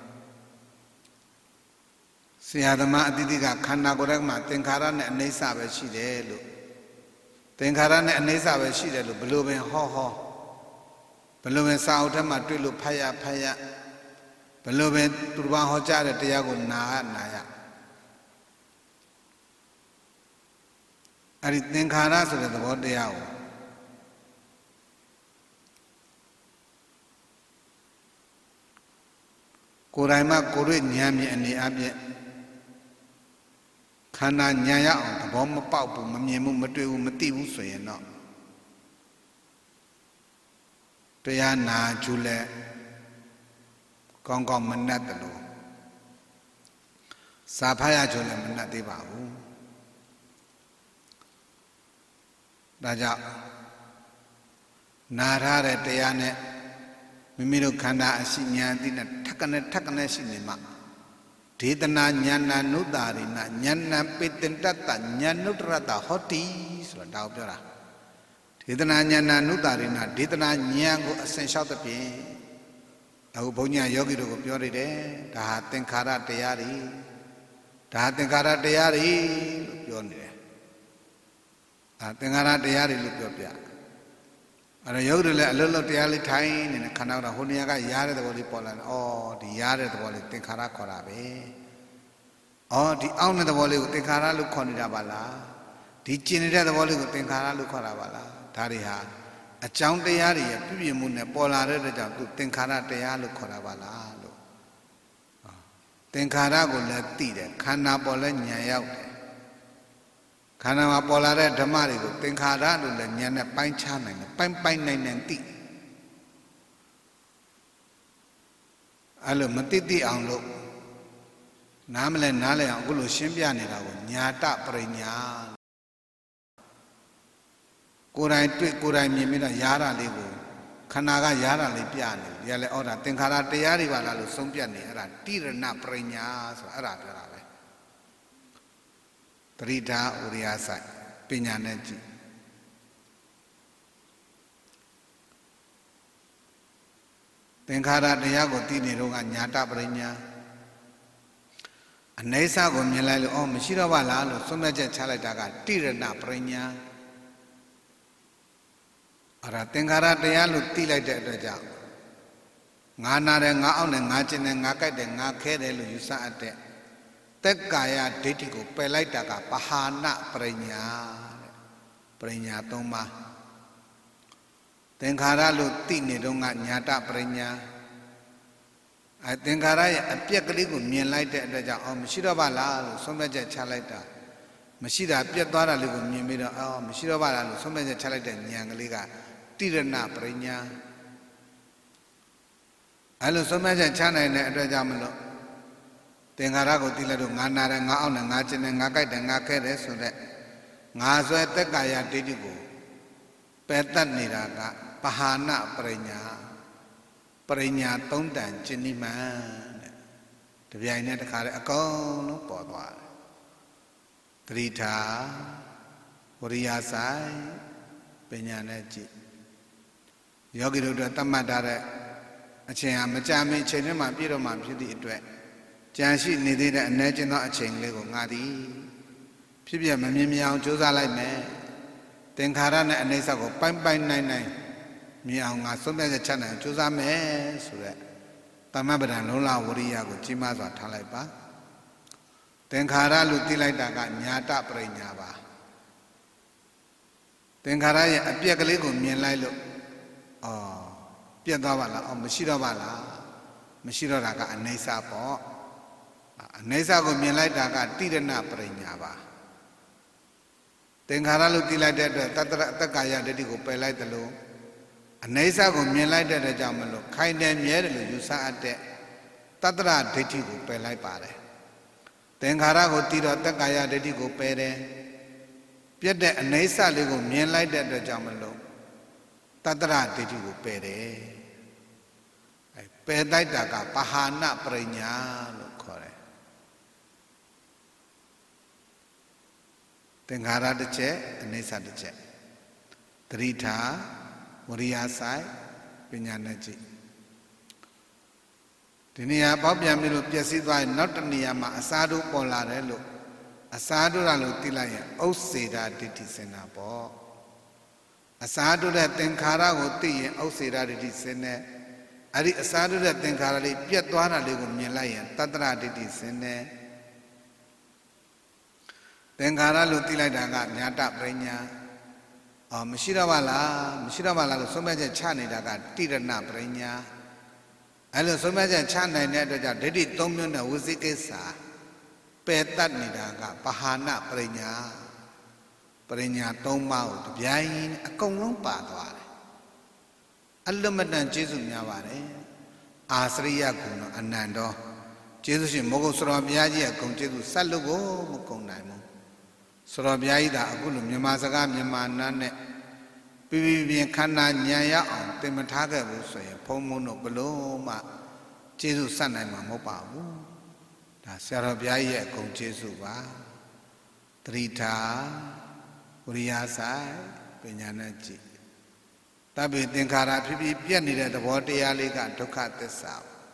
ဆရာသမားအတိတ်ကခန္ဓာကိုယ်ထဲမှာသင်္ခါရနဲ့အနိစ္စပဲရှိတယ်လို့သင်္ခါရနဲ့အနိစ္စပဲရှိတယ်လို့ဘလို့ပင်ဟောဘလို့ပင်စာအုပ်ထဲမှာတွေ့လို့ဖတ်ရဘလို့ပင်သူတစ်ပါးဟောကြားတဲ့တရားကိုနာရအဲ့ဒီသင်္ခါရဆိုတဲ့သဘောတရားကိုယ်တိုင်မှကိုယ်တွေ့ဉာဏ်မြင်အနေအချင်းခန္ဓာဉာဏ်ရအောင်သဘောမပေါက်ဘူးမမြင်ဘူးမတွေ့ဘူးမသိဘူးဆိုရင်တော့တရားနာကြလဲကောင်းကောင်းမနှက်တယ်လို့စာဖတ်ရကြလဲမနှက်သေးပါဘူးဒါကြောင့်နာထားတဲ့တရားနဲ့မိမိတို့ခန္ဓာအရှိဉာဏ်အသိနဲ့ထက်ကနေရှိနေမှဒေသနာဉာဏနုတာရိနဉာဏပိတ္တတ္တဉာဏုတ္တရတဟောတိဆိုတာဒါကိုပြောတာဒေသနာဉာဏနုတာရိနဒေသနာဉာဏ်ကိုအစဉ်လျှောက်တဲ့ဖြင့်အခုဘုန်းကြီးယောဂီတို့ကိုပြောနေတယ်ဒါဟာသင်္ခါရတရားတွေဒါသင်္ခါရတရားတွေလို့ပြောနေတယ်ဒါသင်္ခါရတရားတွေလို့ပြောပြအဲ့တော့ယောဂီတွေလည်းအလုံးလုံးတရားလေးထိုင်နေတယ်ခန္ဓာကဟိုနေရာကရားတဲ့သဘောလေးပေါ်လာတယ်။အော်ဒီရားတဲ့သဘောလေးသင်္ခါရခေါ်တာပဲ။အော်ဒီအောင့်တဲ့သဘောလေးကိုသင်္ခါရလို့ခေါ်နေတာပါလား။ဒီကျင်နေတဲ့သဘောလေးကိုသင်္ခါရလို့ခေါ်တာပါလား။ဒါတွေဟာအကြောင်းတရားတွေရဲ့ပြည့်ပြည့်မှုနဲ့ပေါ်လာတဲ့အတွက်ကြောင့်သူသင်္ခါရတရားလို့ခေါ်တာပါလားလို့။သင်္ခါရကိုလည်းသိတယ်ခန္ဓာပေါ်လည်းဉာဏ်ရောက်တယ်ခန္ဓာမှာပေါ်လာတဲ့ဓမ္မတွေကိုသင်္ခါရလို့လည်းဉာဏ်နဲ့ပိုင်းခြားနိုင်တယ်ပိုင်းနိုင်သိအဲ့လိုမသိအောင်လို့နားမလဲနားလဲအောင်အခုလိုရှင်းပြနေတာကိုညာတပရိညာကိုယ်တိုင်တွေ့ကိုယ်တိုင်မြင်ပြီးတော့ရားတာလေးကိုခန္ဓာကရားတာလေးပြနေတယ်ဒီကလည်းဩဒါသင်္ခါရတရားတွေပါလားလို့ဆုံးဖြတ်နေအဲ့ဒါတိရဏပရိညာဆိုအဲ့ဒါပြောတာပဲပရိဒါဥရိယဆိုင်ပညာနဲ့ကြည့်သင်္ခါရတရားကိုသိနေတော့ကညာတပရိညာအနိစ္စကိုမြင်လိုက်လို့အော်မရှိတော့ပါလားလို့သုံးဖြတ်ချက်ချလိုက်တာကတိရဏပရိညာအဲ့ဒါသင်္ခါရတရားလို့သိလိုက်တဲ့အတွက်ကြောင့်ငါနာတယ်ငါအောင့်တယ်ငါကျင်တယ်ငါကြိုက်တယ်ငါခဲတယ်လို့ယူဆအပ်တဲ့သက်ကာယဒိဋ္ဌိကိုပယ်လိုက်တာကပဟာနပရိညာတဲ့ပရိညာ၃ပါးသင်္ခါရလို့သိနေတော့ကညာတပရိညာအဲသင်္ခါရရဲ့အပြက်ကလေးကိုမြင်လိုက်တဲ့အတွက်ကြောင့်အော်မရှိတော့ပါလားလို့ဆုံးဖြတ်ချက်ချလိုက်တာမရှိတာပြက်သွားတာလေးကိုမြင်ပြီးတော့အော်မရှိတော့ပါလားလို့ဆုံးဖြတ်ချက်ချလိုက်တဲ့ဉာဏ်ကလေးကတိရဏပရိညာအဲလိုဆုံးဖြတ်ချက်ချနိုင်တဲ့အတွက်ကြောင့်မလို့သင်္ခါရကိုသိလိုက်တော့ငါနာတယ်ငါအောင့်တယ်ငါကျင်တယ်ငါကြိုက်တယ်ငါခဲတယ်ဆိုတဲ့ငါဆွဲသက်ကာယဒိဋ္ဌိကိုပယ်တတ်နေတာကပဟာနပရိညာပရိညာ၃တန်ကျင့်နိမှန်တဲ့တပြိုင်နဲ့တခါတည်းအကုန်လုံးပေါ်သွားတယ်သတိထားဝရိယဆိုင်ပညာနဲ့ကြည့်ယောဂီတို့တတ်မှတ်ထားတဲ့အချိန်ဟာမကြာမီအချိန်ထဲမှာပြည့်တော့မှဖြစ်သည့်အတွက်ကြံရှိနေသေးတဲ့အနည်းကျဉ်းသောအချိန်လေးကိုငါသည်ဖြစ်ပြမမြင်မြင်အောင်ကြိုးစားလိုက်မယ်သင်္ခါရနဲ့အနိစ္စကိုပိုင်ပိုင်နိုင်နိုင်မြင်အောင်ငါဆုံးဖြတ်ချက်ချနိုင်ကြိုးစားမယ်ဆိုတဲ့တမ္မပဒံလုံးလာဝရိယကိုကြီးမားစွာထားလိုက်ပါသင်္ခါရလို့သိလိုက်တာကညာတပရိညာပါသင်္ခါရရဲ့အပြက်ကလေးကိုမြင်လိုက်လို့ပြတ်သွားပါလားမရှိတော့ပါလားမရှိတော့တာကအနိစ္စပေါ့အနိစ္စကိုမြင်လိုက်တာကတိရဏပရိညာပါသင်္ခါရလို့သိလိုက်တဲ့အတွက်တတ္တကာယဒိဋ္ဌိကိုပယ်လိုက်တယ်လို့အနိစ္စကိုမြင်လိုက်တဲ့အတွက်ကြောင့်မလို့ခိုင်တယ်မြဲတယ်လို့ယူဆအပ်တဲ့တတ္တရဒိဋ္ဌိကိုပယ်လိုက်ပါတယ်သင်္ခါရကိုသိတော့တက္ကာယဒိဋ္ဌိကိုပယ်တယ်ပြတ်တဲ့အနိစ္စလေးကိုမြင်လိုက်တဲ့အတွက်ကြောင့်မလို့တတ္တရဒိဋ္ဌိကိုပယ်တယ်ပယ်တိုက်တာကပဟာနပရိညာလို့ခေါ်တယ်သင်္ခါရတစ်ချက်အနိစ္စတစ်ချက်သတိထားဝရိယဆိုင်ပညာနဲ့ကြည့်ဒီနေရာပေါက်ပြန်ပြီလို့ပျက်စီးသွားရင်နောက်တနေရာမှာအစာတို့ပေါ်လာတယ်လို့အစာတို့ရလို့သိလိုက်ရင်ဥစ္စေတာဒိဋ္ဌိစင်တာပေါ့အစာတို့တဲ့သင်္ခါရကိုသိရင်ဥစ္စေတာဒိဋ္ဌိစင်တယ်အဲ့ဒီအစာတို့တဲ့သင်္ခါရလေးပြတ်သွားတာလေးကိုမြင်လိုက်ရင်တတ္တရဒိဋ္ဌိစင်တယ်သင်္ခါရလို့သိလိုက်တာကညာတပရိညာမရှိတော့ပါလားမရှိတော့ပါလားလို့ဆုံးဖြတ်ချက်ချနေတာကတိရဏပရိညာအဲ့လိုဆုံးဖြတ်ချက်ချနိုင်တဲ့အတွက်ကြောင့်ဒိဋ္ဌိ၃မျိုးနဲ့ဝိသိကိစ္စပယ်တတ်နေတာကပဟာနပရိညာပရိညာ၃ပါးကိုတပြိုင်အကုန်လုံးပါသွားတယ်အလွတ်မတန်ကျေးဇူးများပါတယ်အာစရိယကုဏအနန္တောကျေးဇူးရှင်မောဂုတ်စရောဘုရားကြီးရဲ့ဂုဏ်ကျေးဇူးဆက်လို့ကိုမကုန်နိုင်ဘူးစရောဘုရားကြီးဒါအခုလိုမြန်မာစကားမြန်မာနာနဲ့ပြင်းခန္ဓာဉာဏ်ရအောင်သင်မထားခဲ့ဘူးဆိုရင်ဘုံဘုံတို့ဘလို့မှကျေးဇူးဆက်နိုင်မှာမဟုတ်ပါဘူးဒါဆရာတော်ဘုရားရဲ့အကုန်ကျေးဇူးပါသတိထားဝရိယဆိုင်ပညာနဲ့ကြည့်တပ္ပိသင်္ခါရဖြစ်ပြီးပြတ်နေတဲ့သဘောတရားလေးကဒုက္ခသစ္စာ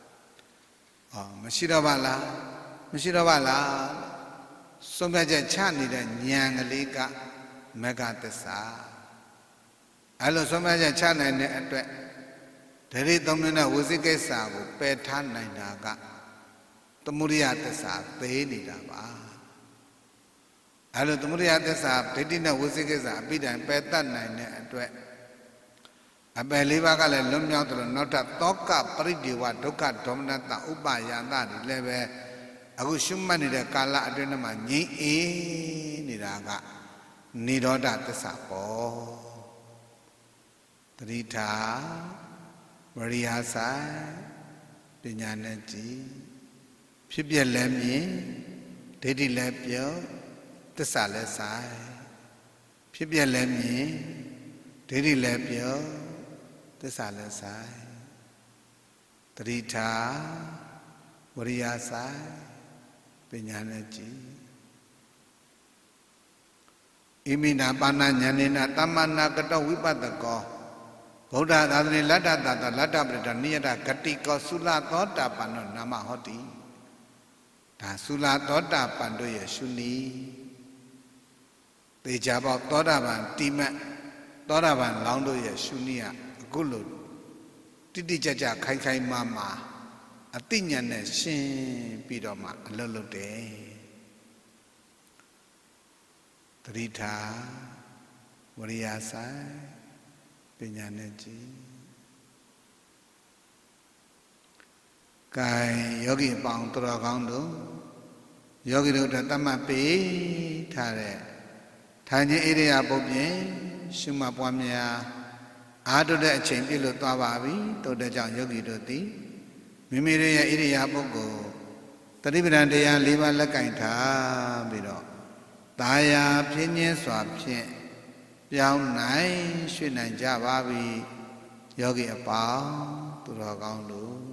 မရှိတော့ပါလားမရှိတော့ပါလားဆုံးဖြတ်ချက်ချနေတဲ့ဉာဏ်ကလေးကမဂ္ဂသစ္စာအဲ့လိုဆုံးဖြတ်ချက်ချနိုင်တဲ့အတွက်ဒိဋ္ဌိသုံးမျိုးနဲ့ဝိသိကိစ္စကိုပယ်ထားနိုင်တာကသမုဒိယသစ္စာသေးနေတာပါအဲ့လိုသမုဒိယသစ္စာဒိဋ္ဌိနဲ့ဝိသိကိစ္စအပိတိုင်ပယ်တတ်နိုင်တဲ့အတွက်အပယ်လေးပါးကလည်းလွတ်မြောက်တယ်လို့နောက်ထပ်သောကပရိဒေဝဒုက္ခဒေါမနတဥပယာတတွေလည်းပဲအခုရှုမှတ်နေတဲ့ကာလအတွင်းမှာငြိမ့်အေးနေတာကနိရောဓသစ္စာပေါ့တတိထားဝရိယဆိုင်ပညာနဲ့ကြည်ဖြစ်ပြလည်းမြင်ဒိဋ္ဌိလည်းပြောသစ္စာလည်းဆိုင်ဖြစ်ပြလည်းမြင်ဒိဋ္ဌိလည်းပြောသစ္စာလည်းဆိုင်တတိထားဝရိယဆိုင်ပညာနဲ့ကြည်ဣမိနာပါဏဉာဏေနသမ္မာနာကတောဝိပဿကောဗုဒ္ဓသာသနေလတ္တတတလတ္တပရိဒနိယတဂတိကောသုလသောတာပန်နောနာမဟောတိဒါသုလသောတာပန်တို့ရဲ့ရှုနည်းသေချာပေါသောတာပန်တိမတ်သောတာပန်လောင်းတို့ရဲ့ရှုနည်းကအခုလိုတိတိကျကျခိုင်ခိုင်မာမာအသိဉာဏ်နဲ့ရှင်းပြီးတော့မှအလွတ်လွတ်တယ်တတိထားဝရိယဆိုင်ပညာနဲ့ကြည်ကဲယောဂီပေါင်းတော်ကောင်းတို့ယောဂီတို့တတ်မှတ်ပေးထားတဲ့ထိုင်ခြင်းဣရိယာပုတ်ပြင်ရှုမှတ်ပွားများအားထုတ်တဲ့အချိန်ပြည့်လို့သွားပါပြီတို့တဲ့ကြောင့်ယောဂီတို့သည်မိမိတို့ရဲ့ဣရိယာပုတ်ကိုတတိပဒံတရား၄ပါးလက်ကင်ထားပြီးတော့တာယာဖြင်းချင်းစွာဖြင့်ပြောင်းနိုင်ရွှေ့နိုင်ကြပါပြီယောဂီအပေါင်းသူတော်ကောင်းတို့